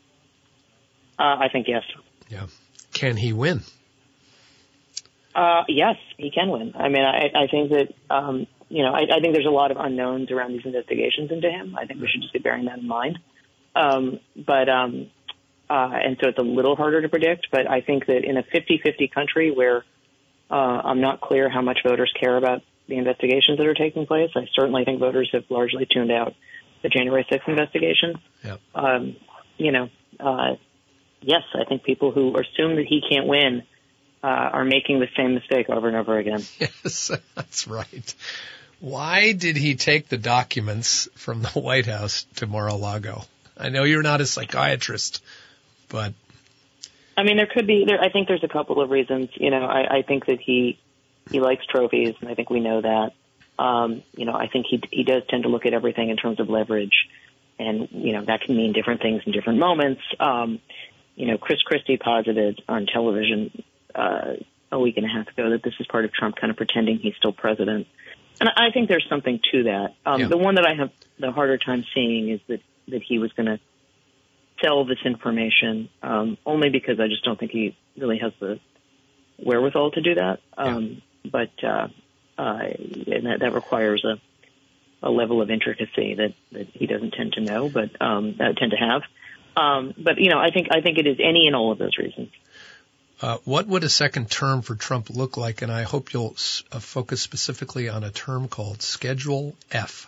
Uh, I think yes. Yeah. Can he win? Uh, yes, he can win. I mean, I, I think that, um, you know, I, I think there's a lot of unknowns around these investigations into him. I think we should just be bearing that in mind. Um, but, um, uh, and so it's a little harder to predict, but I think that in a fifty-fifty country where uh, I'm not clear how much voters care about the investigations that are taking place. I certainly think voters have largely tuned out the January sixth investigation. Yep. Um, you know, uh, yes, I think people who assume that he can't win uh, are making the same mistake over and over again. Yes, that's right. Why did he take the documents from the White House to Mar-a-Lago? I know you're not a psychiatrist, but... I mean, there could be, there, I think there's a couple of reasons. You know, I, I think that he, He likes trophies, and I think we know that. Um, you know, I think he he does tend to look at everything in terms of leverage, and you know that can mean different things in different moments. Um, you know, Chris Christie posited on television uh, a week and a half ago that this is part of Trump kind of pretending he's still president, and I think there's something to that. Um, yeah. The one that I have the harder time seeing is that that he was going to sell this information, um, only because I just don't think he really has the wherewithal to do that. Um, yeah. But uh, uh, and that, that requires a, a level of intricacy that, that he doesn't tend to know, but um, uh, tend to have. Um, but you know, I think I think it is any and all of those reasons. Uh, what would a second term for Trump look like? And I hope you'll s- uh, focus specifically on a term called Schedule F.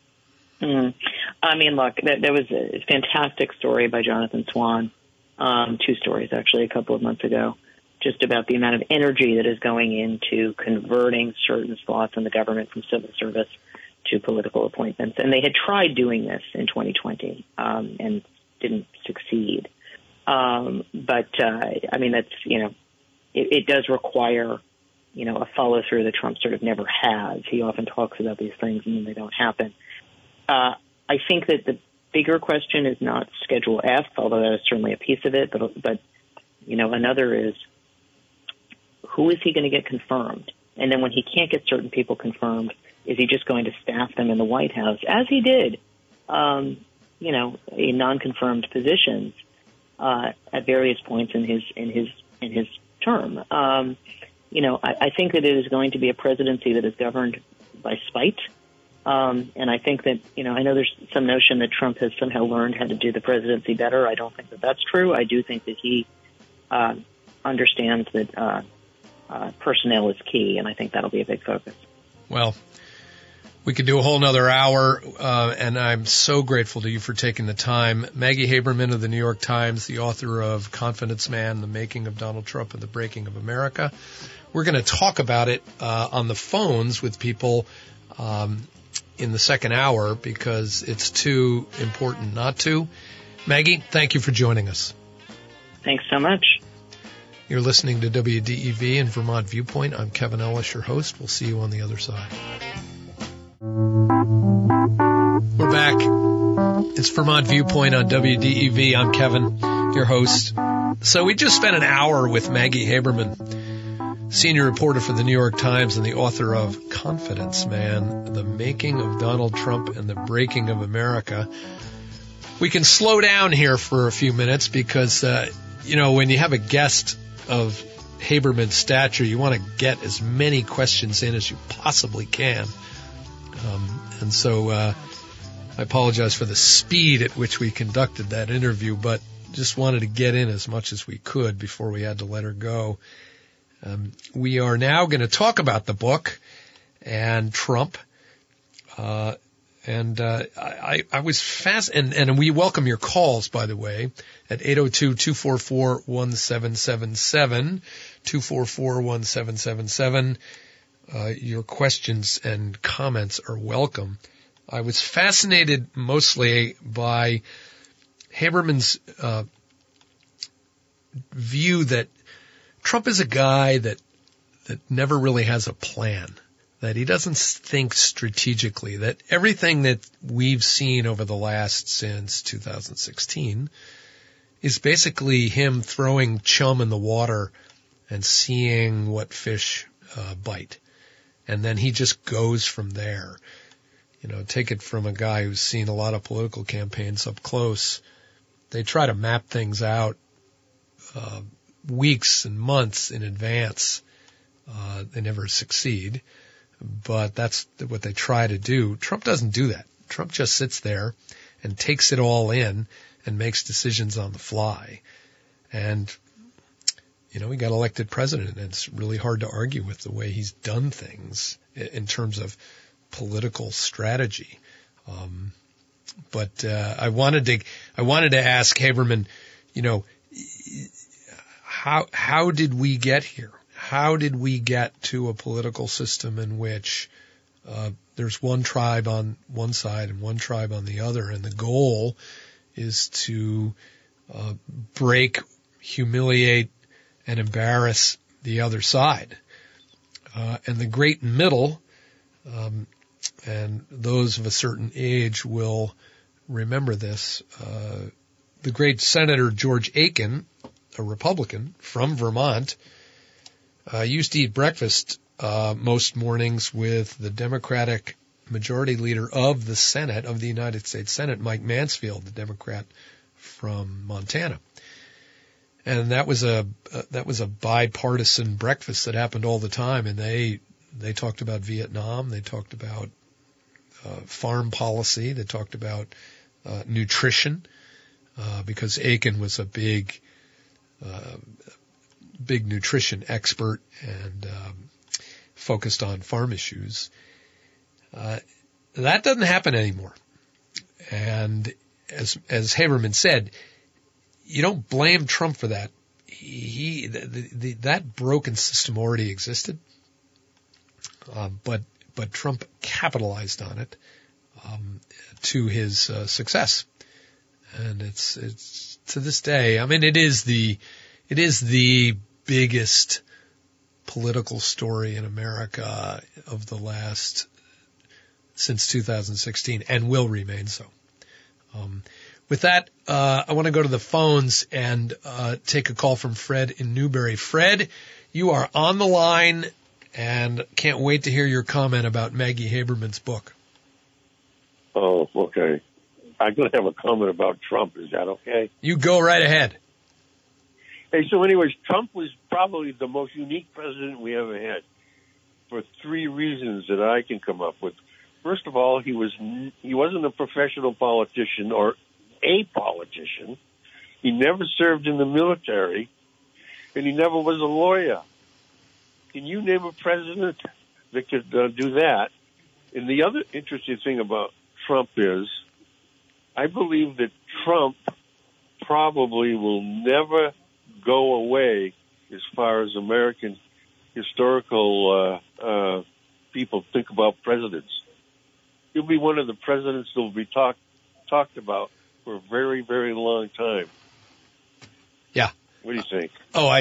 Mm. I mean, look, there, there was a fantastic story by Jonathan Swan, um, two stories actually, a couple of months ago, just about the amount of energy that is going into converting certain slots in the government from civil service to political appointments. And they had tried doing this in twenty twenty um, and didn't succeed. Um, but, uh, I mean, that's, you know, it, it does require, you know, a follow through that Trump sort of never has. He often talks about these things and then they don't happen. Uh, I think that the bigger question is not Schedule F, although that is certainly a piece of it. But, but you know, another is, who is he going to get confirmed? And then when he can't get certain people confirmed, is he just going to staff them in the White House, as he did, um, you know, in non-confirmed positions uh, at various points in his in his in his term? Um, you know, I, I think that it is going to be a presidency that is governed by spite. Um, and I think that, you know, I know there's some notion that Trump has somehow learned how to do the presidency better. I don't think that that's true. I do think that he uh, understands that uh, uh, personnel is key, and I think that'll be a big focus. Well, we could do a whole nother hour, uh, and I'm so grateful to you for taking the time. Maggie Haberman of the New York Times, the author of Confidence Man, The Making of Donald Trump and the Breaking of America. We're going to talk about it uh, on the phones with people um, in the second hour because it's too important not to. Maggie, thank you for joining us. Thanks so much. You're listening to W D E V and Vermont Viewpoint. I'm Kevin Ellis, your host. We'll see you on the other side. We're back. It's Vermont Viewpoint on W D E V. I'm Kevin, your host. So we just spent an hour with Maggie Haberman, senior reporter for the New York Times and the author of Confidence Man, The Making of Donald Trump and the Breaking of America. We can slow down here for a few minutes because, uh, you know, when you have a guest of Haberman's stature, you want to get as many questions in as you possibly can. Um, and so uh, I apologize for the speed at which we conducted that interview, but just wanted to get in as much as we could before we had to let her go. Um, we are now going to talk about the book and Trump. Uh, and uh, I, I was fast, and, and we welcome your calls, by the way, at eight oh two, two four four, one seven seven seven, two four four, one seven seven seven. Uh, your questions and comments are welcome. I was fascinated mostly by Haberman's uh, view that Trump is a guy that that never really has a plan, that he doesn't think strategically, that everything that we've seen over the last since two thousand sixteen is basically him throwing chum in the water and seeing what fish uh, bite. And then he just goes from there. You know, take it from a guy who's seen a lot of political campaigns up close. They try to map things out uh, weeks and months in advance. Uh, they never succeed, but that's what they try to do. Trump doesn't do that. Trump just sits there and takes it all in and makes decisions on the fly. And, you know, he got elected president, and it's really hard to argue with the way he's done things in terms of political strategy. Um, but uh, I wanted to I wanted to ask Haberman, you know, how how did we get here? How did we get to a political system in which uh, there's one tribe on one side and one tribe on the other, and the goal is to uh, break, humiliate, and embarrass the other side? Uh, and the great middle, um, and those of a certain age will remember this, uh, the great Senator George Aiken, a Republican from Vermont, uh, used to eat breakfast uh, most mornings with the Democratic majority leader of the Senate, of the United States Senate, Mike Mansfield, the Democrat from Montana. And that was a uh, that was a bipartisan breakfast that happened all the time. And they they talked about Vietnam, they talked about uh, farm policy, they talked about uh, nutrition, uh, because Aiken was a big uh, big nutrition expert and um, focused on farm issues. Uh, that doesn't happen anymore. And as as Haberman said, you don't blame Trump for that. He, the, the, that broken system already existed, uh, but but Trump capitalized on it um, to his uh, success, and it's it's to this day. I mean, it is the it is the biggest political story in America of the last since two thousand sixteen, and will remain so. Um, With that, uh, I want to go to the phones and uh, take a call from Fred in Newbury. Fred, you are on the line, and can't wait to hear your comment about Maggie Haberman's book. Oh, okay. I'm going to have a comment about Trump. Is that okay? You go right ahead. Hey, so anyways, Trump was probably the most unique president we ever had for three reasons that I can come up with. First of all, he was he wasn't a professional politician or a politician. He never served in the military, and he never was a lawyer. Can you name a president that could uh, do that? And the other interesting thing about Trump is, I believe that Trump probably will never go away as far as American historical uh, uh, people think about presidents. He'll be one of the presidents that will be talked talked about for a very, very long time. Yeah. What do you think? Oh, I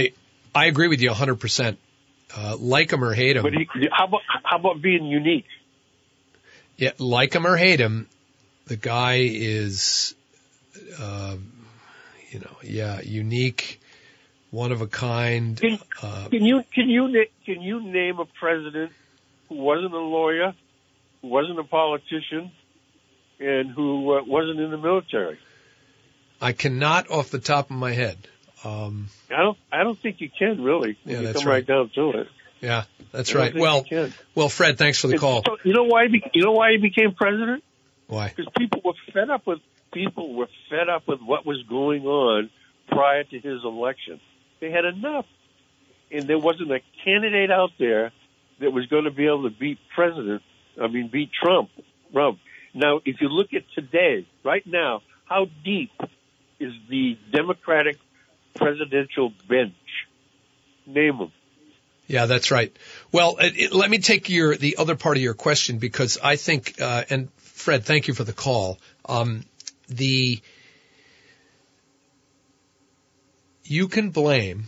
I agree with you one hundred percent. Uh, like him or hate him. But he, how about how about being unique? Yeah, like him or hate him, the guy is, uh, you know, yeah, unique, one of a kind. Can, uh, can you can you na- can you name a president who wasn't a lawyer, who wasn't a politician, and who uh, wasn't in the military? I cannot off the top of my head. Um, I don't I don't think you can really. When Yeah, you that's come right. right down to it. yeah, that's I don't right. think Well, you can. well, Fred, thanks for the call. So, you know why? He be- you know why he became president? Why? Because people were fed up with people were fed up with what was going on prior to his election. They had enough, and there wasn't a candidate out there that was going to be able to beat president. I mean, beat Trump. Trump. Now, if you look at today, right now, how deep is the Democratic presidential bench? Name them. Yeah, that's right. Well, it, it, let me take your the other part of your question because I think, uh, and Fred, thank you for the call. Um, the you can blame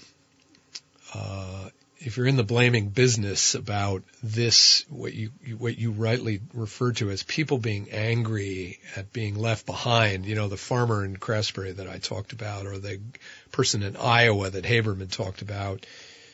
uh, if you're in the blaming business about this, what you, you what you rightly refer to as people being angry at being left behind. You know, the farmer in Craftsbury that I talked about, or the person in Iowa that Haberman talked about.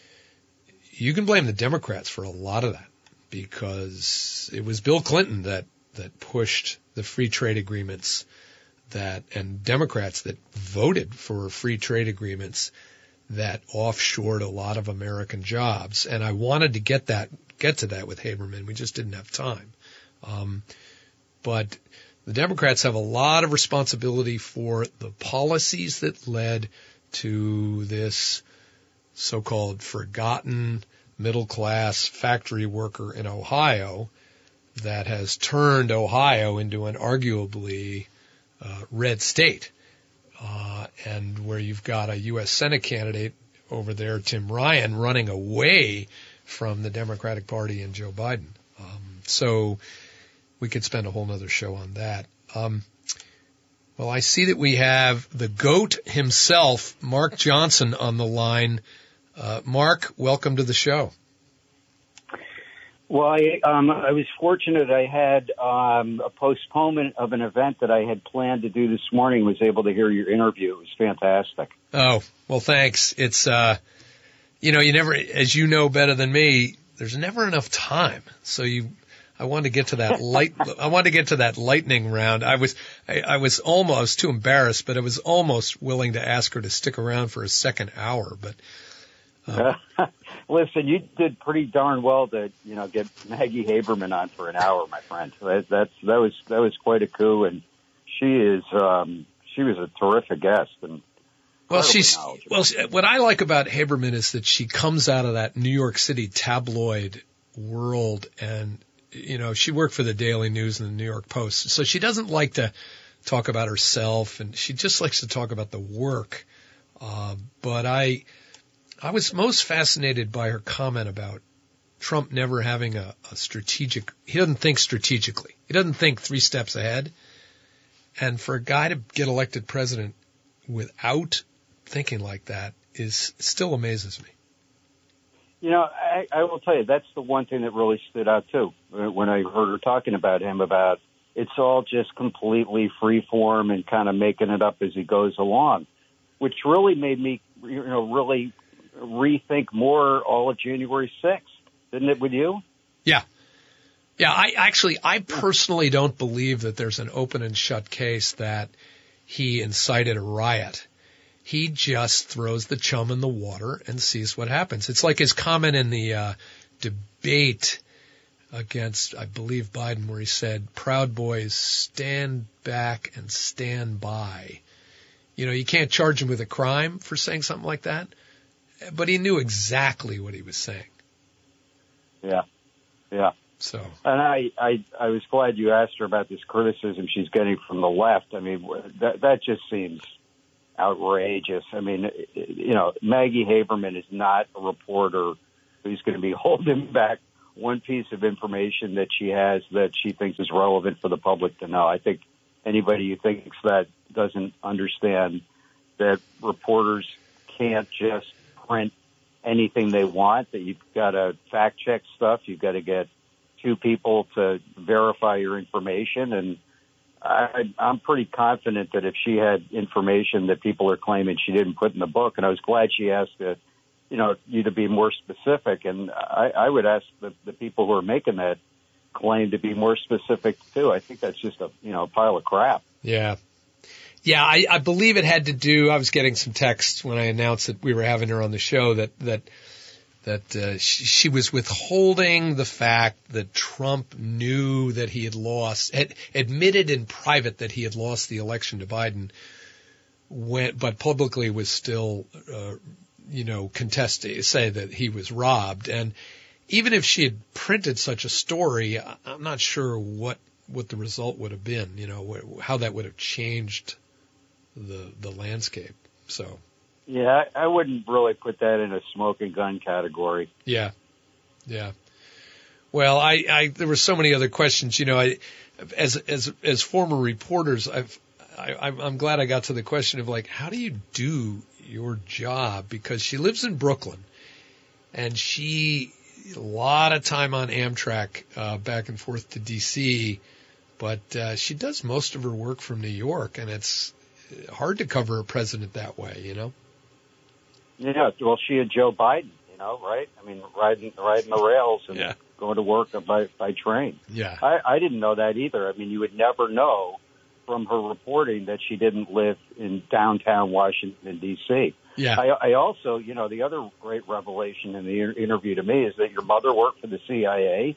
You can blame the Democrats for a lot of that because it was Bill Clinton that, that pushed the free trade agreements that, and Democrats that voted for free trade agreements that offshored a lot of American jobs. And I wanted to get that, get to that with Haberman. We just didn't have time. Um, but the Democrats have a lot of responsibility for the policies that led to this so-called forgotten middle-class factory worker in Ohio that has turned Ohio into an arguably uh, red state, uh, and where you've got a U S Senate candidate over there, Tim Ryan, running away from the Democratic Party and Joe Biden. Um, so we could spend a whole nother show on that. Um, well, I see that we have the GOAT himself, Mark Johnson, on the line. Uh, Mark, welcome to the show. Well, I, um, I was fortunate. I had um, a postponement of an event that I had planned to do this morning. Was able to hear your interview. It was fantastic. Oh, well, thanks. It's, uh, you know, you never, as you know better than me, there's never enough time. So you, I wanted to get to that light, I wanted to get to that lightning round. I was, I, I was almost too embarrassed, but I was almost willing to ask her to stick around for a second hour, but. Uh, listen, you did pretty darn well to, you know, get Maggie Haberman on for an hour, my friend. That, that's that was that was quite a coup, and she is um, she was a terrific guest. And well, she's well. What I like about Haberman is that she comes out of that New York City tabloid world, and you know, she worked for the Daily News and the New York Post, so she doesn't like to talk about herself, and she just likes to talk about the work. Uh, but I. I was most fascinated by her comment about Trump never having a, a strategic, he doesn't think strategically. He doesn't think three steps ahead. And for a guy to get elected president without thinking like that is still amazes me. You know, I, I will tell you, that's the one thing that really stood out too. When I heard her talking about him, about it's all just completely free form and kind of making it up as he goes along, which really made me, you know, really rethink more all of January sixth, didn't it with you? Yeah. Yeah, I actually, I personally don't believe that there's an open and shut case that he incited a riot. He just throws the chum in the water and sees what happens. It's like his comment in the uh, debate against, I believe, Biden, where he said, Proud Boys, stand back and stand by. You know, you can't charge him with a crime for saying something like that. But he knew exactly what he was saying. Yeah, yeah. So, and I, I, I was glad you asked her about this criticism she's getting from the left. I mean, that that just seems outrageous. I mean, you know, Maggie Haberman is not a reporter who's going to be holding back one piece of information that she has that she thinks is relevant for the public to know. I think anybody who thinks that doesn't understand that reporters can't just print anything they want, that you've got to fact check stuff. You've got to get two people to verify your information. And I, I'm pretty confident that if she had information that people are claiming she didn't put in the book, and I was glad she asked to, you know, you to be more specific. And I, I would ask the, the people who are making that claim to be more specific too. I think that's just a, you know, a pile of crap. Yeah. Yeah, I, I believe it had to do, I was getting some texts when I announced that we were having her on the show that, that, that, uh, she, she was withholding the fact that Trump knew that he had lost, had admitted in private that he had lost the election to Biden, when, but publicly was still, uh, you know, contesting, say that he was robbed. And even if she had printed such a story, I'm not sure what, what the result would have been, you know, how that would have changed the the landscape. So yeah, I wouldn't really put that in a smoking gun category. Yeah, yeah. Well, I, I there were so many other questions. You know, I as as as former reporters, I've I, I'm glad I got to the question of like, how do you do your job? Because she lives in Brooklyn, and she a lot of time on Amtrak uh, back and forth to D C, but uh, she does most of her work from New York, and it's hard to cover a president that way, you know? Yeah, well, she had Joe Biden, you know, right? I mean, riding riding the rails and yeah. going to work by by train. Yeah. I, I didn't know that either. I mean, you would never know from her reporting that she didn't live in downtown Washington, D C. Yeah. I, I also, you know, the other great revelation in the interview to me is that your mother worked for the C I A.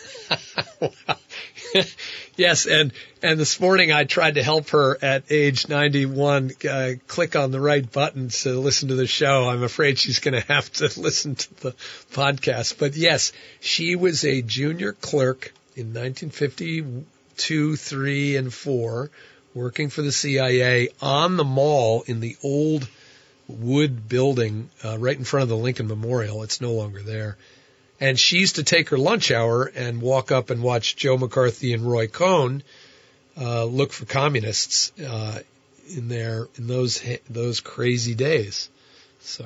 Yes, and and this morning I tried to help her at age ninety-one uh, click on the right button to listen to the show. I'm afraid she's going to have to listen to the podcast. But yes, she was a junior clerk in nineteen fifty-two, three, and four, working for the C I A on the mall in the old wood building uh, right in front of the Lincoln Memorial. It's no longer there. And she used to take her lunch hour and walk up and watch Joe McCarthy and Roy Cohn uh, look for communists uh, in there in those those crazy days. So,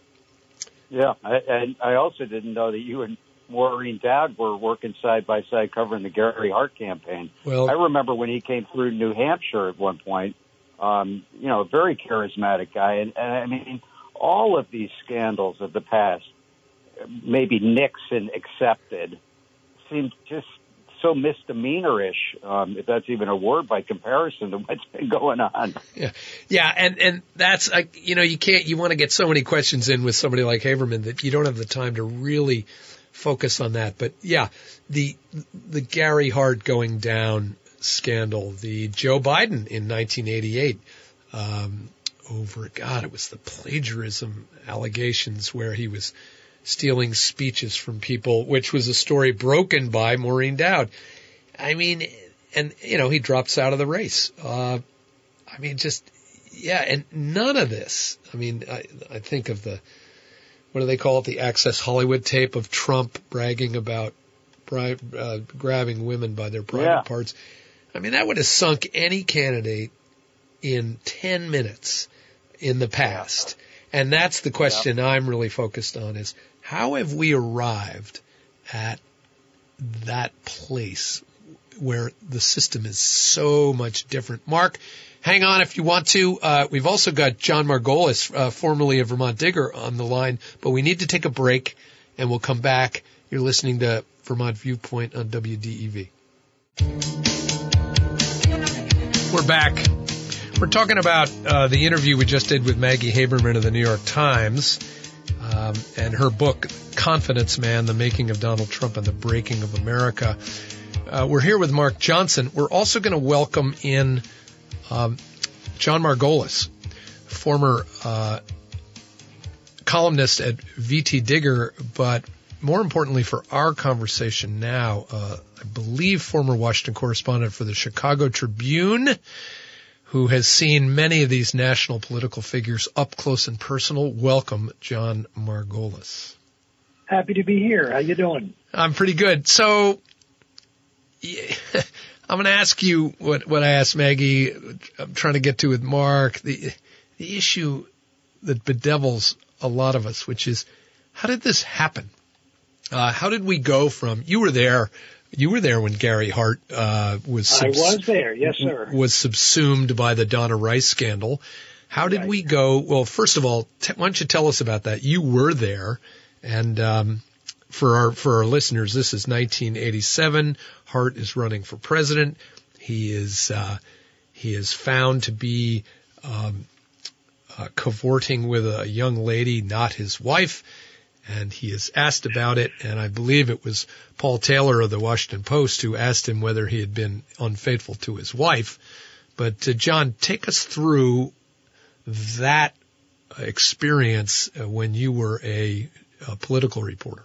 yeah, I, and I also didn't know that you and Maureen Dowd were working side by side covering the Gary Hart campaign. Well, I remember when he came through New Hampshire at one point. Um, you know, a very charismatic guy, and, and I mean, all of these scandals of the past, maybe Nixon accepted, seemed just so misdemeanor-ish, um, if that's even a word by comparison to what's been going on. Yeah, yeah, and and that's uh, you know you can't you want to get so many questions in with somebody like Haberman that you don't have the time to really focus on that. But yeah, the the Gary Hart going down scandal, the Joe Biden in nineteen eighty-eight. Um, over God, it was the plagiarism allegations where he was stealing speeches from people, which was a story broken by Maureen Dowd. I mean, and, you know, he drops out of the race. Uh, I mean, just, yeah, and none of this. I mean, I, I think of the, what do they call it, the Access Hollywood tape of Trump bragging about bri- uh, grabbing women by their private yeah. parts. I mean, that would have sunk any candidate in ten minutes in the past. And that's the question yeah. I'm really focused on is, how have we arrived at that place where the system is so much different? Mark, hang on if you want to. Uh, we've also got John Margolis, uh, formerly of Vermont Digger, on the line, but we need to take a break, and we'll come back. You're listening to Vermont Viewpoint on W D E V. We're back. We're talking about uh, the interview we just did with Maggie Haberman of the New York Times. Um, and her book, Confidence Man, The Making of Donald Trump and the Breaking of America. Uh, we're here with Mark Johnson. We're also going to welcome in um, John Margolis, former uh, columnist at V T Digger, but more importantly for our conversation now, uh, I believe former Washington correspondent for the Chicago Tribune, who has seen many of these national political figures up close and personal. Welcome, John Margolis. Happy to be here. How you doing? I'm pretty good. So yeah, I'm going to ask you what, what I asked Maggie. I'm trying to get to with Mark. The, the issue that bedevils a lot of us, which is how did this happen? Uh, how did we go from, you were there, you were there when Gary Hart, uh, was, subs- I was there. Yes, sir. was subsumed by the Donna Rice scandal. How did Right. we go? Well, first of all, t- why don't you tell us about that? You were there, and um, for our for our listeners, this is nineteen eighty-seven. Hart is running for president. He is uh, he is found to be um, uh, cavorting with a young lady, not his wife, and he is asked about it. And I believe it was Paul Taylor of the Washington Post who asked him whether he had been unfaithful to his wife. But uh, John, take us through that experience uh, when you were a, a political reporter.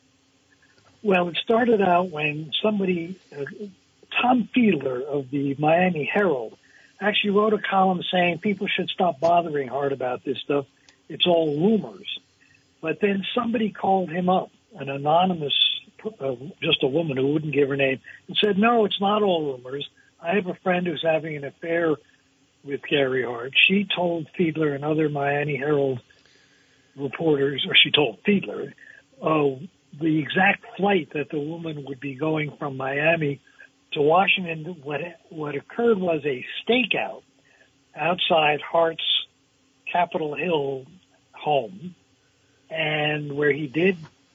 Well, it started out when somebody, uh, Tom Fiedler of the Miami Herald, actually wrote a column saying people should stop bothering Hart about this stuff. It's all rumors. But then somebody called him up, an anonymous, uh, just a woman who wouldn't give her name, and said, no, it's not all rumors. I have a friend who's having an affair with Gary Hart. She told Fiedler and other Miami Herald reporters, or she told Fiedler, uh, the exact flight that the woman would be going from Miami to Washington. What what occurred was a stakeout outside Hart's Capitol Hill home, and where he did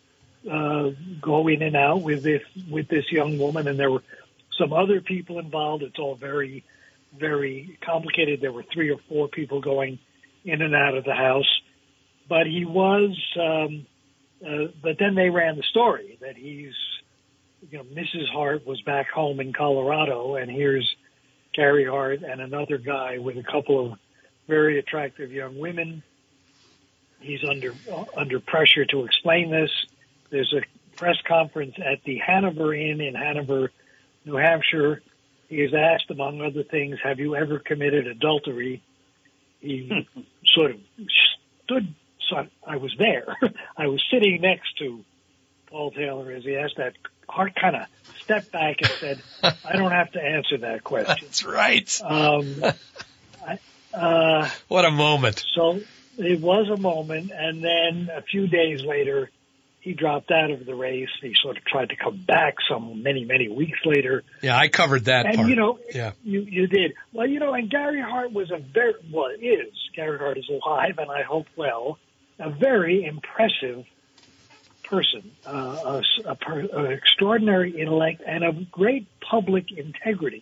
uh, go in and out with this with this young woman, and there were some other people involved. It's all very very complicated. There were three or four people going in and out of the house. But he was, um, uh, but then they ran the story that he's, you know, Missus Hart was back home in Colorado, and here's Gary Hart and another guy with a couple of very attractive young women. He's under uh, under pressure to explain this. There's a press conference at the Hanover Inn in Hanover, New Hampshire. He is asked, among other things, have you ever committed adultery? He sort of stood, so I was there. I was sitting next to Paul Taylor as he asked that. Hart kind of stepped back and said, I don't have to answer that question. That's right. Um, I, uh, what a moment. So it was a moment, and then a few days later, he dropped out of the race. He sort of tried to come back some many, many weeks later. Yeah, I covered that and, part. you know, yeah. you, you did. Well, you know, and Gary Hart was a very, well, is, Gary Hart is alive, and I hope well, a very impressive person, uh, a, a, per, an extraordinary intellect, and of great public integrity.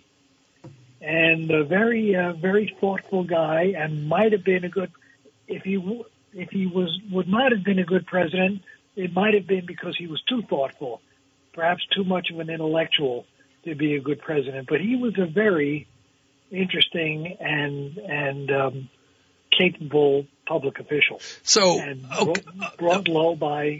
And a very, uh, very thoughtful guy, and might have been a good, if he, if he was, would not have been a good president, it might have been because he was too thoughtful, perhaps too much of an intellectual to be a good president. But he was a very interesting and and um, capable public official. So and okay. brought, brought low by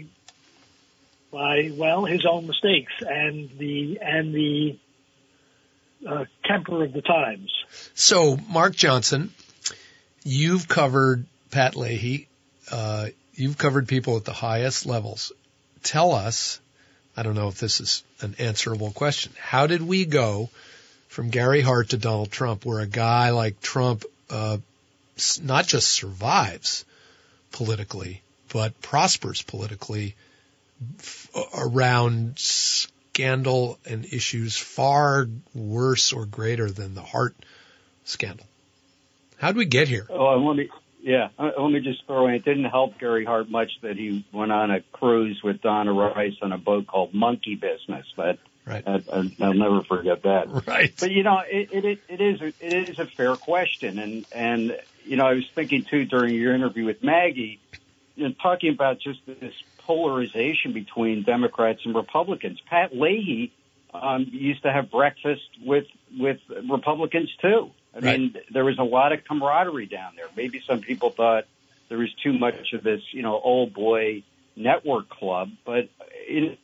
by well his own mistakes and the and the uh, temper of the times. So Mark Johnson, you've covered Pat Leahy. Uh, You've covered people at the highest levels. Tell us, I don't know if this is an answerable question, how did we go from Gary Hart to Donald Trump, where a guy like Trump uh, not just survives politically, but prospers politically f- around scandal and issues far worse or greater than the Hart scandal? How did we get here? Oh, let me... Yeah, uh, let me just throw in, it didn't help Gary Hart much that he went on a cruise with Donna Rice on a boat called Monkey Business. But right. I, I, I'll never forget that. Right. But, you know, it, it, it, is, a, it is a fair question. And, and, you know, I was thinking, too, during your interview with Maggie, you know, talking about just this polarization between Democrats and Republicans. Pat Leahy um, used to have breakfast with, with Republicans, too. I right. mean, there was a lot of camaraderie down there. Maybe some people thought there was too much of this, you know, old boy network club, but it,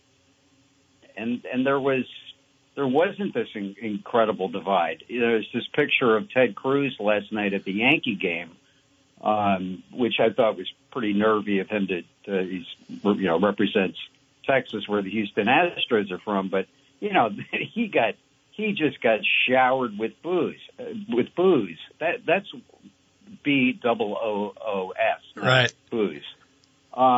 and and there was there wasn't this in, incredible divide. You know, there's this picture of Ted Cruz last night at the Yankee game, um, which I thought was pretty nervy of him to, to he's you know represents Texas, where the Houston Astros are from, but you know he got. He just got showered with booze, uh, with booze. That that's B double O O S, right? Booze. Um,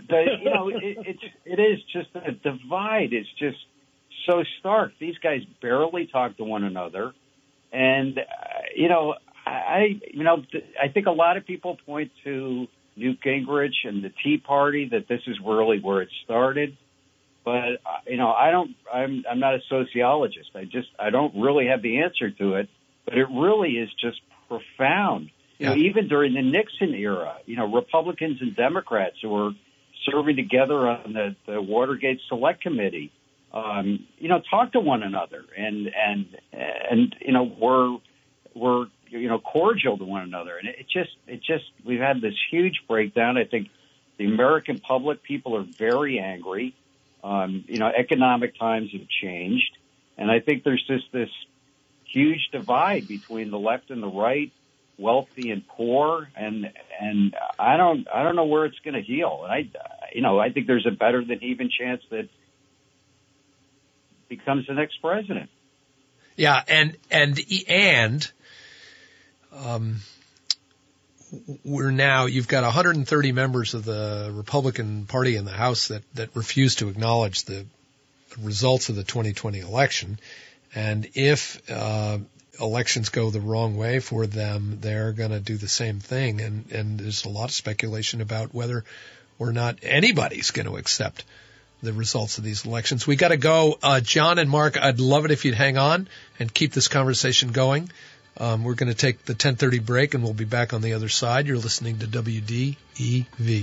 the, you know, it, it's it is just a divide. It's just so stark. These guys barely talk to one another, and uh, you know, I you know, I think a lot of people point to Newt Gingrich and the Tea Party that this is really where it started. But uh, you know, I don't. I'm I'm not a sociologist. I just I don't really have the answer to it. But it really is just profound. You Yeah. know, even during the Nixon era, you know, Republicans and Democrats who were serving together on the, the Watergate Select Committee, um, you know, talk to one another and and and you know, were were you know cordial to one another. And it just it just we've had this huge breakdown. I think the American public, people are very angry. Um, you know, economic times have changed, and I think there's just this huge divide between the left and the right, wealthy and poor, and and I don't I don't know where it's going to heal. And I, you know, I think there's a better than even chance that becomes the next president. Yeah, and and and um, we're now you've got one hundred thirty members of the Republican Party in the House that that refuse to acknowledge the results of the twenty twenty election, and if uh, elections go the wrong way for them, they're going to do the same thing. And and there's a lot of speculation about whether or not anybody's going to accept the results of these elections. We got to go. Uh, John and Mark, I'd love it if you'd hang on and keep this conversation going. Um, we're going to take the ten thirty break, and we'll be back on the other side. You're listening to W D E V.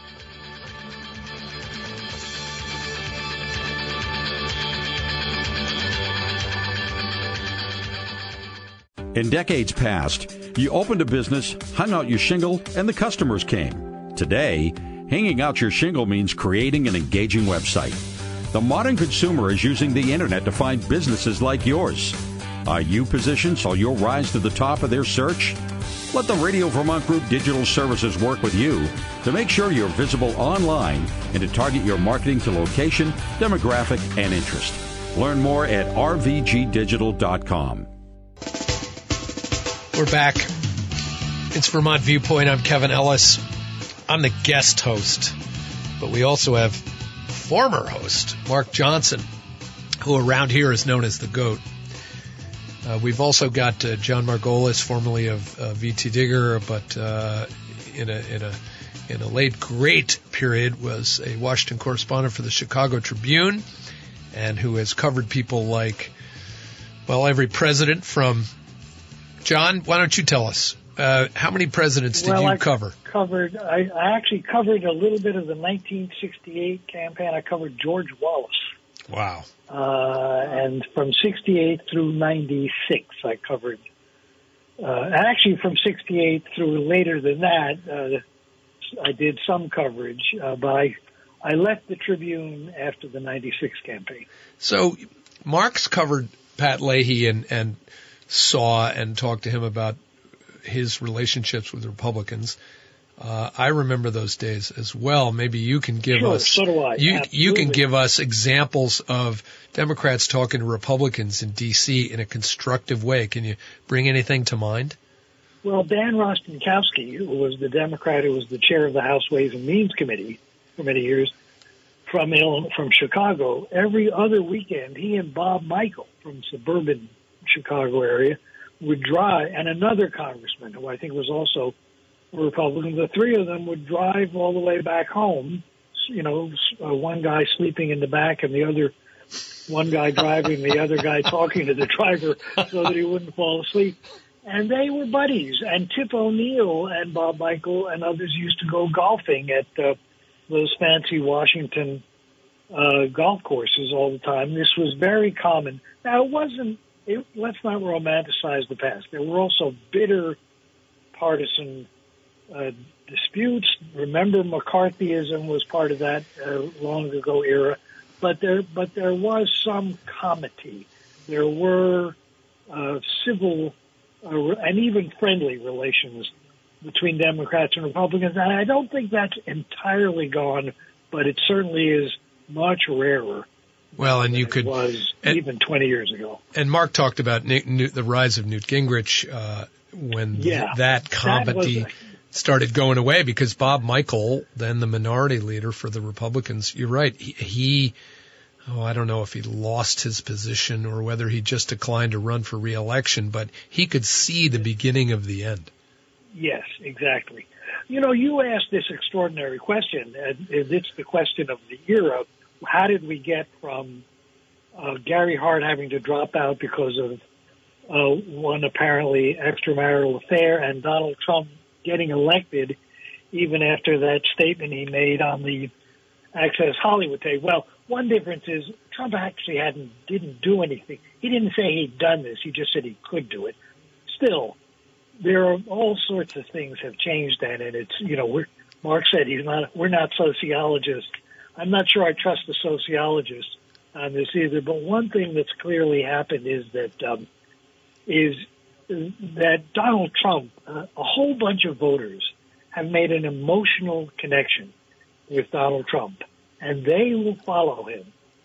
In decades past, you opened a business, hung out your shingle, and the customers came. Today, hanging out your shingle means creating an engaging website. The modern consumer is using the internet to find businesses like yours. Are you positioned so you'll rise to the top of their search? Let the Radio Vermont Group Digital Services work with you to make sure you're visible online and to target your marketing to location, demographic, and interest. Learn more at r v g digital dot com. We're back. It's Vermont Viewpoint. I'm Kevin Ellis. I'm the guest host, but we also have former host Mark Johnson, who around here is known as the GOAT. Uh, we've also got uh, John Margolis, formerly of uh, V T Digger, but uh, in a in a in a late great period was a Washington correspondent for the Chicago Tribune, and who has covered people like, well, every president from. John, why don't you tell us uh, how many presidents did well, you I cover? Covered. I, I actually covered a little bit of the nineteen sixty-eight campaign. I covered George Wallace. Wow. Uh, and from sixty-eight through ninety-six, I covered. Uh, actually, from sixty-eight through later than that, uh, I did some coverage. Uh, but I, I left the Tribune after the ninety-six campaign. So, Mark's covered Pat Leahy and, and saw and talked to him about his relationships with Republicans. Uh, I remember those days as well. Maybe you can give sure, us, so do I. you, you can Absolutely. give us examples of Democrats talking to Republicans in D C in a constructive way. Can you bring anything to mind? Well, Dan Rostenkowski, who was the Democrat who was the chair of the House Ways and Means Committee for many years from Illinois, from Chicago, every other weekend, he and Bob Michael from suburban Chicago area would drive, and another congressman who I think was also a Republican. The three of them would drive all the way back home. You know, uh, one guy sleeping in the back, and the other, one guy driving, the other guy talking to the driver so that he wouldn't fall asleep. And they were buddies. And Tip O'Neill and Bob Michael and others used to go golfing at uh, those fancy Washington uh, golf courses all the time. This was very common. Now, it wasn't. It, let's not romanticize the past. There were also bitter partisan uh, disputes. Remember, McCarthyism was part of that uh, long ago era. But there, but there was some comity. There were uh, civil uh, and even friendly relations between Democrats and Republicans. And I don't think that's entirely gone, but it certainly is much rarer. Well, and you could it was and, even twenty years ago. And Mark talked about Newt, Newt, the rise of Newt Gingrich uh, when yeah, that comedy that started going away because Bob Michel, then the minority leader for the Republicans, you're right, he, he oh, I don't know if he lost his position or whether he just declined to run for re-election, but he could see the beginning of the end. Yes, exactly. You know, you asked this extraordinary question, and it's the question of the era. How did we get from uh, Gary Hart having to drop out because of uh, one apparently extramarital affair and Donald Trump getting elected even after that statement he made on the Access Hollywood tape? Well, one difference is Trump actually hadn't didn't do anything. He didn't say he'd done this. He just said he could do it. Still, there are all sorts of things have changed then, and it's, you know, we're, Mark said he's not, we're not sociologists. I'm not sure I trust the sociologists on this either, but one thing that's clearly happened is that, um, is that Donald Trump, uh, a whole bunch of voters have made an emotional connection with Donald Trump, and they will follow him.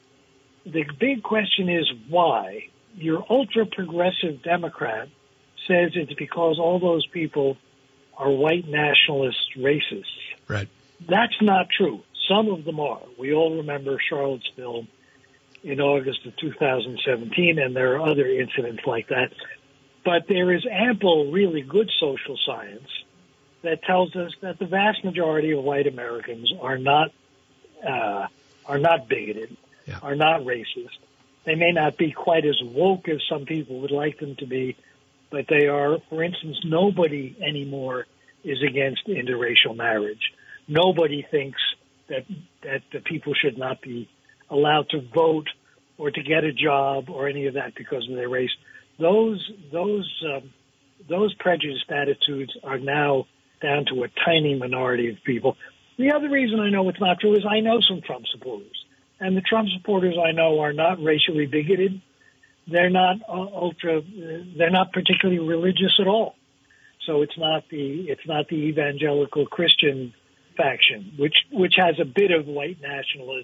The big question is why. Your ultra-progressive Democrat says it's because all those people are white nationalist racists. Right. That's not true. Some of them are. We all remember Charlottesville in August of two thousand seventeen, and there are other incidents like that. But there is ample, really good social science that tells us that the vast majority of white Americans are not uh, are not bigoted, yeah. are not racist. They may not be quite as woke as some people would like them to be, but they are. For instance, nobody anymore is against interracial marriage. Nobody thinks that that the people should not be allowed to vote or to get a job or any of that because of their race. Those those um, those prejudiced attitudes are now down to a tiny minority of people. The other reason I know it's not true is I know some Trump supporters, and the Trump supporters I know are not racially bigoted. They're not uh, ultra. They're not particularly religious at all. So it's not the it's not the evangelical Christian faction, which which has a bit of white nationalist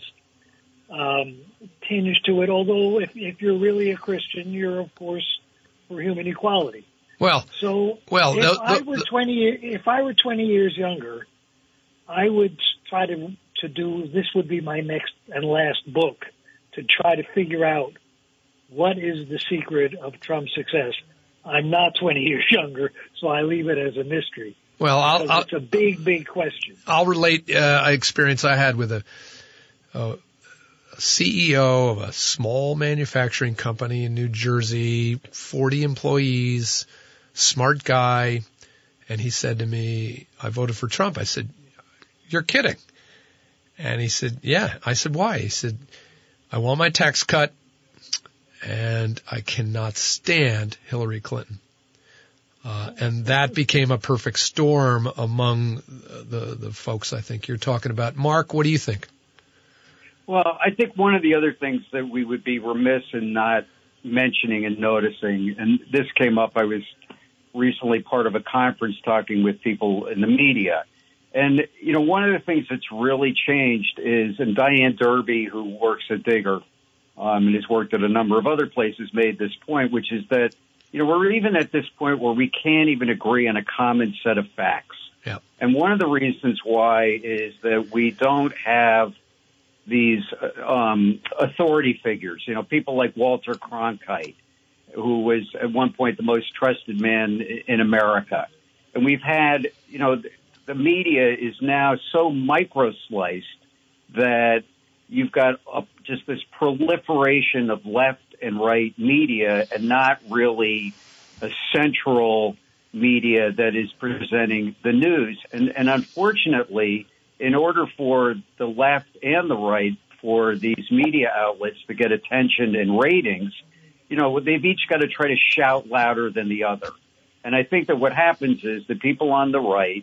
um, tinge to it. Although if if you're really a Christian, you're of course for human equality. Well, so well, if the, the, I were twenty, if I were twenty years younger, I would try to to do. This would be my next and last book, to try to figure out what is the secret of Trump's success. I'm not twenty years younger, so I leave it as a mystery. Well, I'll, I'll, it's a big, big question. I'll relate uh, an experience I had with a, a C E O of a small manufacturing company in New Jersey, forty employees, smart guy, and he said to me, I voted for Trump. I said, you're kidding. And he said, yeah. I said, why? He said, I want my tax cut, and I cannot stand Hillary Clinton. Uh, and that became a perfect storm among the, the folks I think you're talking about. Mark, what do you think? Well, I think one of the other things that we would be remiss in not mentioning and noticing, and this came up, I was recently part of a conference talking with people in the media. And, you know, one of the things that's really changed is, and Diane Derby, who works at Digger um, and has worked at a number of other places, made this point, which is that, you know, we're even at this point where we can't even agree on a common set of facts. Yeah. And one of the reasons why is that we don't have these um, authority figures, you know, people like Walter Cronkite, who was at one point the most trusted man in America. And we've had, you know, the media is now so micro-sliced that you've got a, just this proliferation of left and right media and not really a central media that is presenting the news. And, and unfortunately, in order for the left and the right, for these media outlets to get attention and ratings, you know, they've each got to try to shout louder than the other. And I think that what happens is the people on the right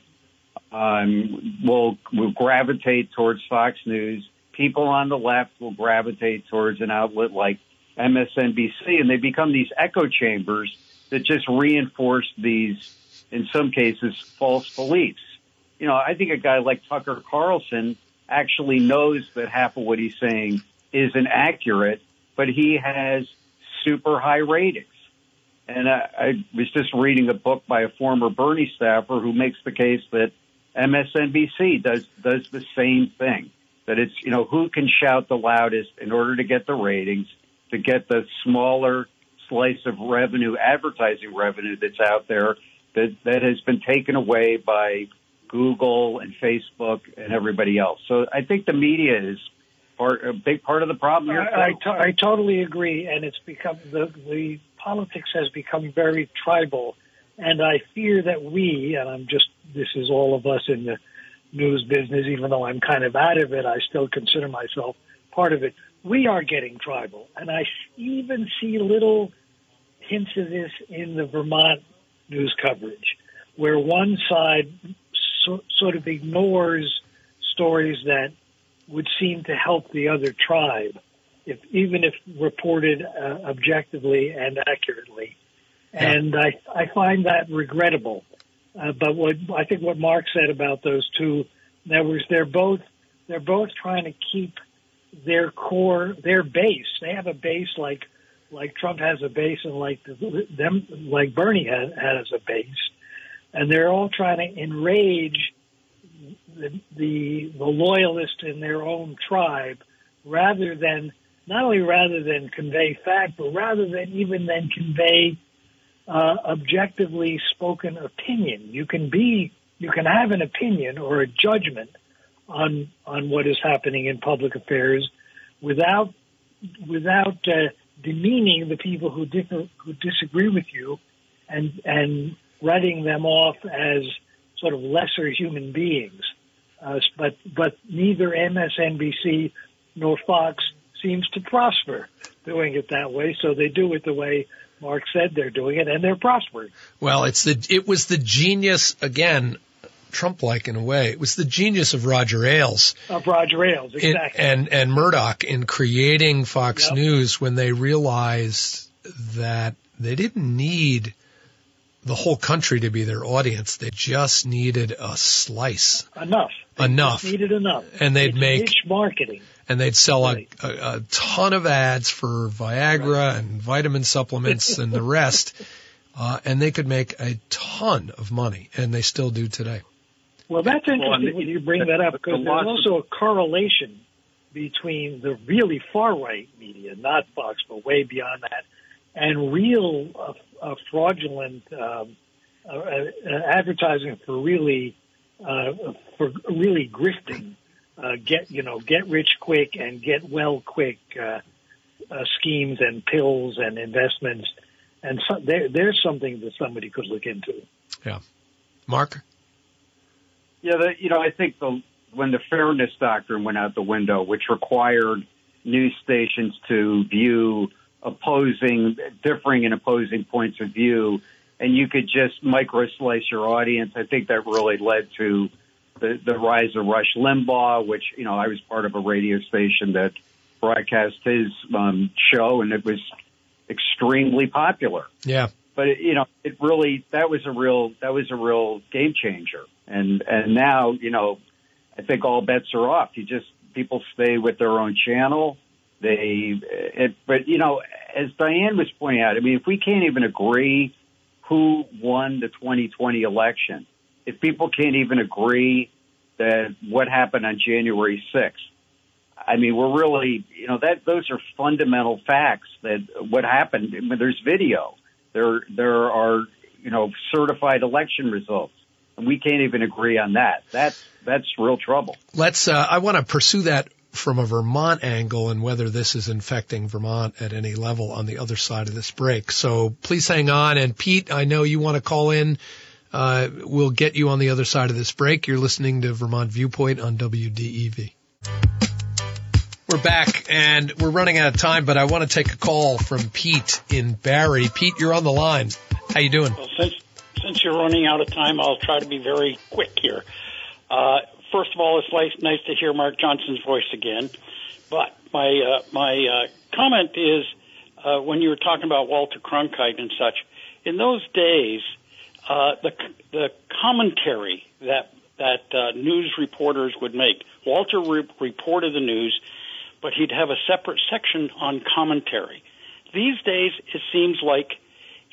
um, will, will gravitate towards Fox News. People on the left will gravitate towards an outlet like M S N B C, and they become these echo chambers that just reinforce these, in some cases, false beliefs. You know, I think a guy like Tucker Carlson actually knows that half of what he's saying isn't accurate, but he has super high ratings. And I, I was just reading a book by a former Bernie staffer who makes the case that M S N B C does does the same thing. That it's, you know, who can shout the loudest in order to get the ratings, to get the smaller slice of revenue, advertising revenue that's out there that, that has been taken away by Google and Facebook and everybody else. So I think the media is part, a big part of the problem here. I, I, to, I totally agree, and it's become the the politics has become very tribal, and I fear that we, and I'm just this is all of us in the news business, even though I'm kind of out of it, I still consider myself part of it. We are getting tribal, and I even see little hints of this in the Vermont news coverage, where one side so, sort of ignores stories that would seem to help the other tribe, if even if reported uh, objectively and accurately. Yeah. And I, I find that regrettable. Uh, but what I think what Mark said about those two, that was they're both they're both trying to keep their core, their base. They have a base like like Trump has a base, and like the, them like Bernie has, has a base, and they're all trying to enrage the, the the loyalists in their own tribe, rather than not only rather than convey fact, but rather than even then convey uh, objectively spoken opinion. You can be you can have an opinion or a judgment on on what is happening in public affairs without without uh, demeaning the people who differ, who disagree with you, and and writing them off as sort of lesser human beings. Uh, but but neither M S N B C nor Fox seems to prosper doing it that way. So they do it the way Mark said they're doing it, and they're prospering. Well, it's the it was the genius again. Trump-like in a way. It was the genius of Roger Ailes. Of Roger Ailes, exactly. In, and, and Murdoch in creating Fox yep. News when they realized that they didn't need the whole country to be their audience. They just needed a slice. Enough. They enough. Just needed enough. And they'd it's make niche marketing. And they'd sell right. a, a, a ton of ads for Viagra right. and vitamin supplements and the rest. Uh, and they could make a ton of money, and they still do today. Well, that's interesting well, when you bring that up, because there's also a correlation between the really far-right media, not Fox, but way beyond that, and real uh, uh, fraudulent um, uh, uh, advertising for really uh, for really grifting, uh, get you know, get rich quick and get well quick uh, uh, schemes and pills and investments, and so there, there's something that somebody could look into. Yeah, Mark. Yeah, the, you know, I think the when the fairness doctrine went out the window, which required news stations to view opposing, differing and opposing points of view, and you could just micro-slice your audience, I think that really led to the, the rise of Rush Limbaugh, which, you know, I was part of a radio station that broadcast his um, show, and it was extremely popular. Yeah. But, you know, it really, that was a real, that was a real game changer. And, and now, you know, I think all bets are off. You just, people stay with their own channel. They, it, but, you know, as Diane was pointing out, I mean, if we can't even agree who won the twenty twenty election, if people can't even agree that what happened on January sixth, I mean, we're really, you know, that, those are fundamental facts that what happened. I mean, there's video. There, there are, you know, certified election results, and we can't even agree on that. That's that's real trouble. Let's. Uh, I want to pursue that from a Vermont angle and whether this is infecting Vermont at any level on the other side of this break. So please hang on. And Pete, I know you want to call in. Uh, we'll get you on the other side of this break. You're listening to Vermont Viewpoint on W D E V. We're back, and we're running out of time, but I want to take a call from Pete in Barrie. Pete, you're on the line. How you doing? Well, since since you're running out of time, I'll try to be very quick here. Uh, first of all, it's nice, nice to hear Mark Johnson's voice again. But my uh, my uh, comment is, uh, when you were talking about Walter Cronkite and such, in those days, uh, the the commentary that that uh, news reporters would make, Walter re- reported the news, but he'd have a separate section on commentary. These days, it seems like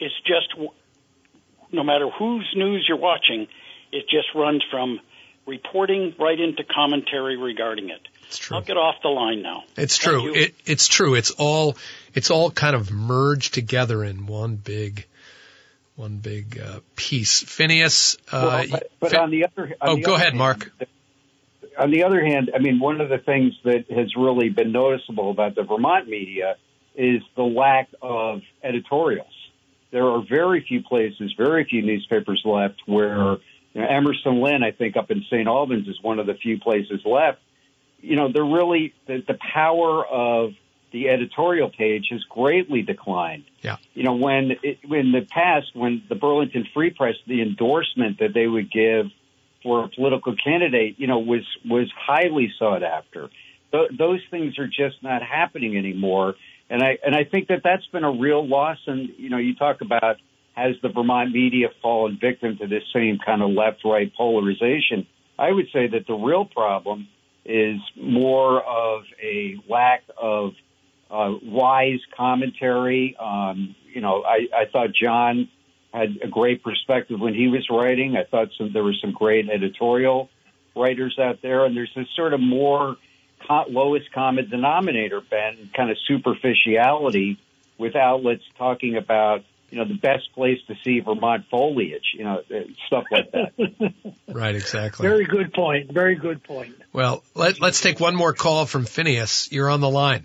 it's just, no matter whose news you're watching, it just runs from reporting right into commentary regarding it. It's true. I'll get off the line now. It's true. It, it's true. It's all it's all kind of merged together in one big one big uh, piece. Phineas. Uh, well, but but Fin- on the other, on oh, the go other ahead, hand, Mark. On the other hand, I mean, one of the things that has really been noticeable about the Vermont media is the lack of editorials. There are very few places, very few newspapers left where, you know, Emerson Lynn, I think, up in Saint Albans is one of the few places left. You know, they're really, the, the power of the editorial page has greatly declined. Yeah. You know, when it, in the past, when the Burlington Free Press, the endorsement that they would give for a political candidate, you know, was, was highly sought after. Th- those things are just not happening anymore. And I, and I think that that's been a real loss. And, you know, you talk about, has the Vermont media fallen victim to this same kind of left-right polarization? I would say that the real problem is more of a lack of uh, wise commentary. Um, you know, I, I thought John had a great perspective when he was writing. I thought some, there were some great editorial writers out there, and there's this sort of more co- lowest common denominator, Ben, kind of superficiality with outlets talking about, you know, the best place to see Vermont foliage, you know, stuff like that. Right, exactly. Very good point. Very good point. Well, let, let's take one more call from Phineas. You're on the line.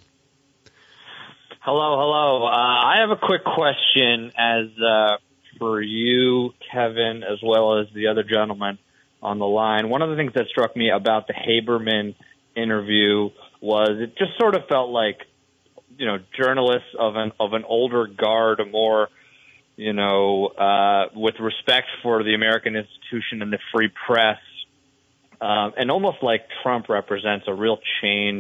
Hello, hello. Uh, I have a quick question as uh, for you, Kevin, as well as the other gentleman on the line. One of the things that struck me about the Haberman interview was it just sort of felt like, you know, journalists of an of an older guard, a more, you know, uh, with respect for the American institution and the free press, um, and almost like Trump represents a real change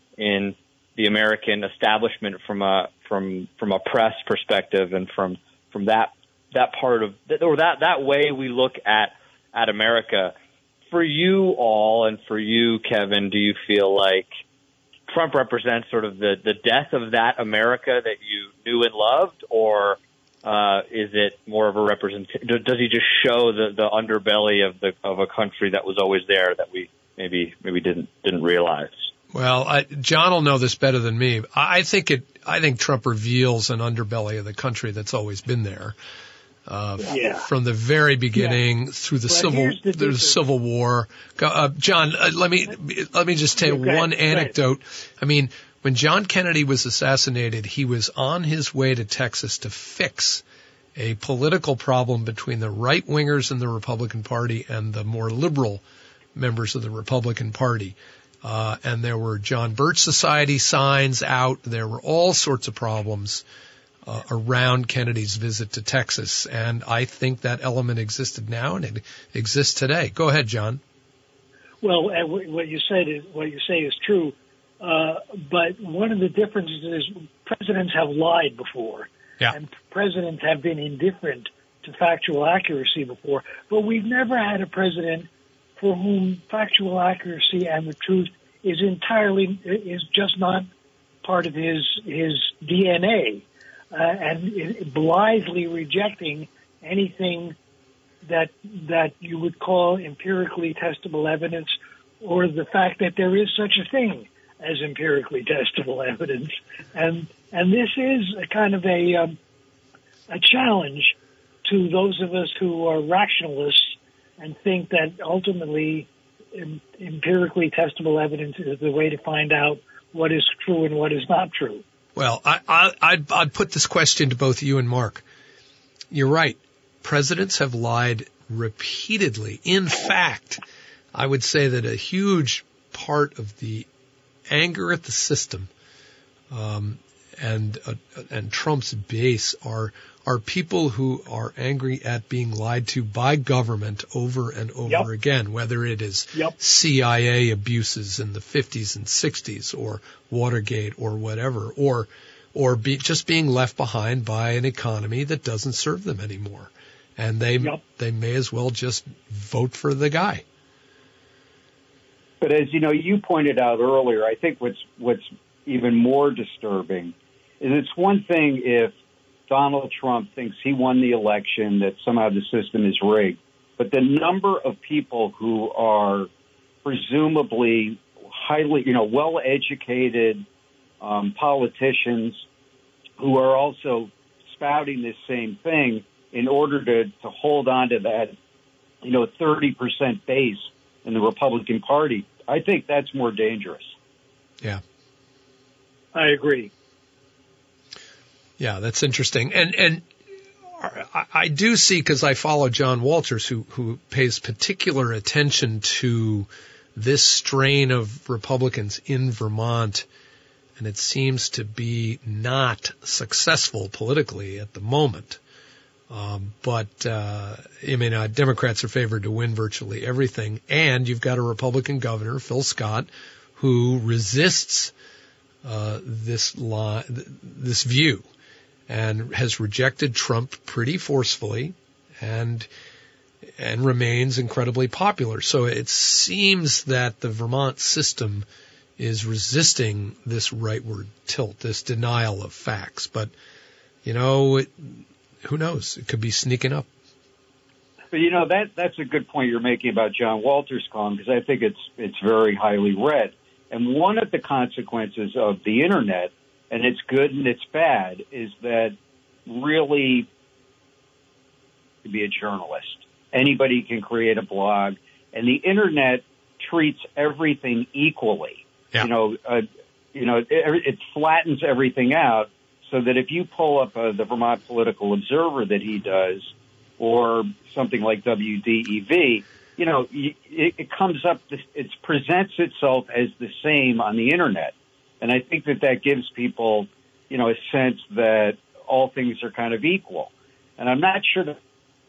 in the American establishment from a from from a press perspective and from from that that part of or that that way we look at at America. For you all and for you, Kevin, do you feel like Trump represents sort of the, the death of that America that you knew and loved, or uh, is it more of a representation? Does he just show the, the underbelly of the of a country that was always there that we maybe maybe didn't didn't realize? Well, I, John will know this better than me. I think it. I think Trump reveals an underbelly of the country that's always been there. Uh, Yeah. From the very beginning through the But civil, here's the the difference. Civil War. Go- Uh, John, uh, let me let me just tell you Yeah, go ahead, one go ahead. anecdote. I mean, when John Kennedy was assassinated, he was on his way to Texas to fix a political problem between the right wingers in the Republican Party and the more liberal members of the Republican Party. Uh, and there were John Birch Society signs out. There were all sorts of problems Uh, around Kennedy's visit to Texas, and I think that element existed now and it exists today. Go ahead, John. Well, uh, wh- what you said is what you say is true, uh, but one of the differences is presidents have lied before, Yeah. and presidents have been indifferent to factual accuracy before. But we've never had a president for whom factual accuracy and the truth is entirely is just not part of his his D N A. Uh, and blithely rejecting anything that that you would call empirically testable evidence, or the fact that there is such a thing as empirically testable evidence, and and this is a kind of a um, a challenge to those of us who are rationalists and think that ultimately em- empirically testable evidence is the way to find out what is true and what is not true. Well, I, I, I'd, I'd put this question to both you and Mark. You're right. Presidents have lied repeatedly. In fact, I would say that a huge part of the anger at the system um, and uh, and Trump's base are are people who are angry at being lied to by government over and over Yep. again, whether it is Yep. C I A abuses in the fifties and sixties or Watergate or whatever, or or be, just being left behind by an economy that doesn't serve them anymore. And they Yep. they may as well just vote for the guy. But as you know, you pointed out earlier, I think what's what's even more disturbing is it's one thing if Donald Trump thinks he won the election, that somehow the system is rigged. But the number of people who are presumably highly, you know, well-educated um, politicians who are also spouting this same thing in order to, to hold on to that, you know, thirty percent base in the Republican Party, I think that's more dangerous. Yeah. I agree. Yeah, that's interesting. And and I, I do see, because I follow John Walters, who, who pays particular attention to this strain of Republicans in Vermont, and it seems to be not successful politically at the moment. Um, but, uh, I mean, uh, Democrats are favored to win virtually everything. And you've got a Republican governor, Phil Scott, who resists, uh, this line, this view, and has rejected Trump pretty forcefully and, and remains incredibly popular. So it seems that the Vermont system is resisting this rightward tilt, this denial of facts. But, you know, it, who knows? It could be sneaking up. But, you know, that that's a good point you're making about John Walters' column, because I think it's it's very highly read. And one of the consequences of the Internet, and it's good and it's bad, is that really to be a journalist. Anybody can create a blog, and the Internet treats everything equally. Yeah. You know, uh, you know, it, it flattens everything out, so that if you pull up uh, the Vermont Political Observer that he does, or something like W D E V, you know, it, it comes up, it presents itself as the same on the Internet. And I think that that gives people, you know, a sense that all things are kind of equal. And I'm not sure that,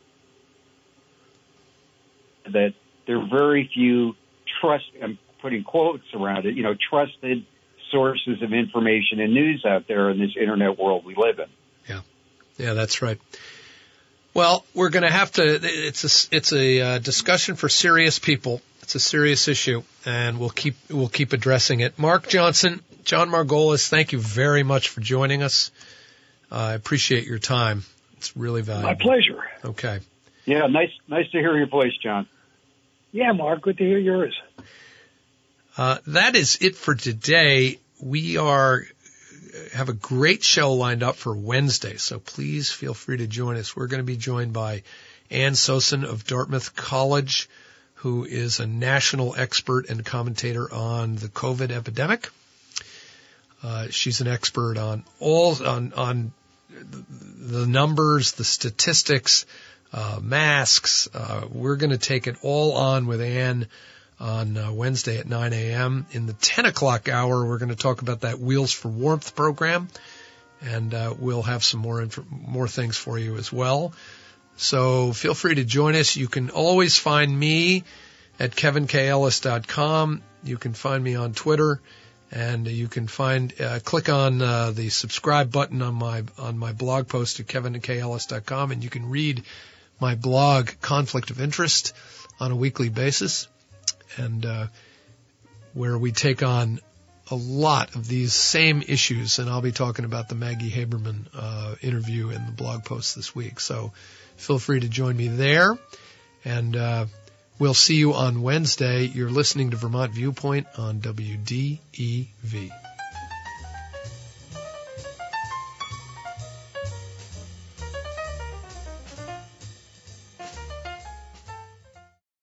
that there are very few trust, I'm putting quotes around it, you know, trusted sources of information and news out there in this Internet world we live in. Yeah. Yeah, that's right. Well, we're going to have to, it's a, it's a uh, discussion for serious people. It's a serious issue, and we'll keep, we'll keep addressing it. Mark Johnson, John Margolis, thank you very much for joining us. Uh, I appreciate your time. It's really valuable. My pleasure. Okay. Yeah, nice, nice to hear your voice, John. Yeah, Mark, good to hear yours. Uh, that is it for today. We are have a great show lined up for Wednesday, so please feel free to join us. We're going to be joined by Ann Sosin of Dartmouth College, who is a national expert and commentator on the COVID epidemic. Uh, she's an expert on all on on the numbers, the statistics, uh, masks. Uh, we're going to take it all on with Ann on uh, Wednesday at nine a.m. In the ten o'clock hour, we're going to talk about that Wheels for Warmth program, and uh, we'll have some more inf- more things for you as well. So feel free to join us. You can always find me at kevin k ellis dot com. You can find me on Twitter, and you can find uh, click on uh, the subscribe button on my on my blog post at kevin k ellis dot com, and you can read my blog Conflict of Interest on a weekly basis, and uh, where we take on a lot of these same issues, and I'll be talking about the Maggie Haberman uh, interview in the blog post this week. So feel free to join me there, and uh, we'll see you on Wednesday. You're listening to Vermont Viewpoint on W D E V.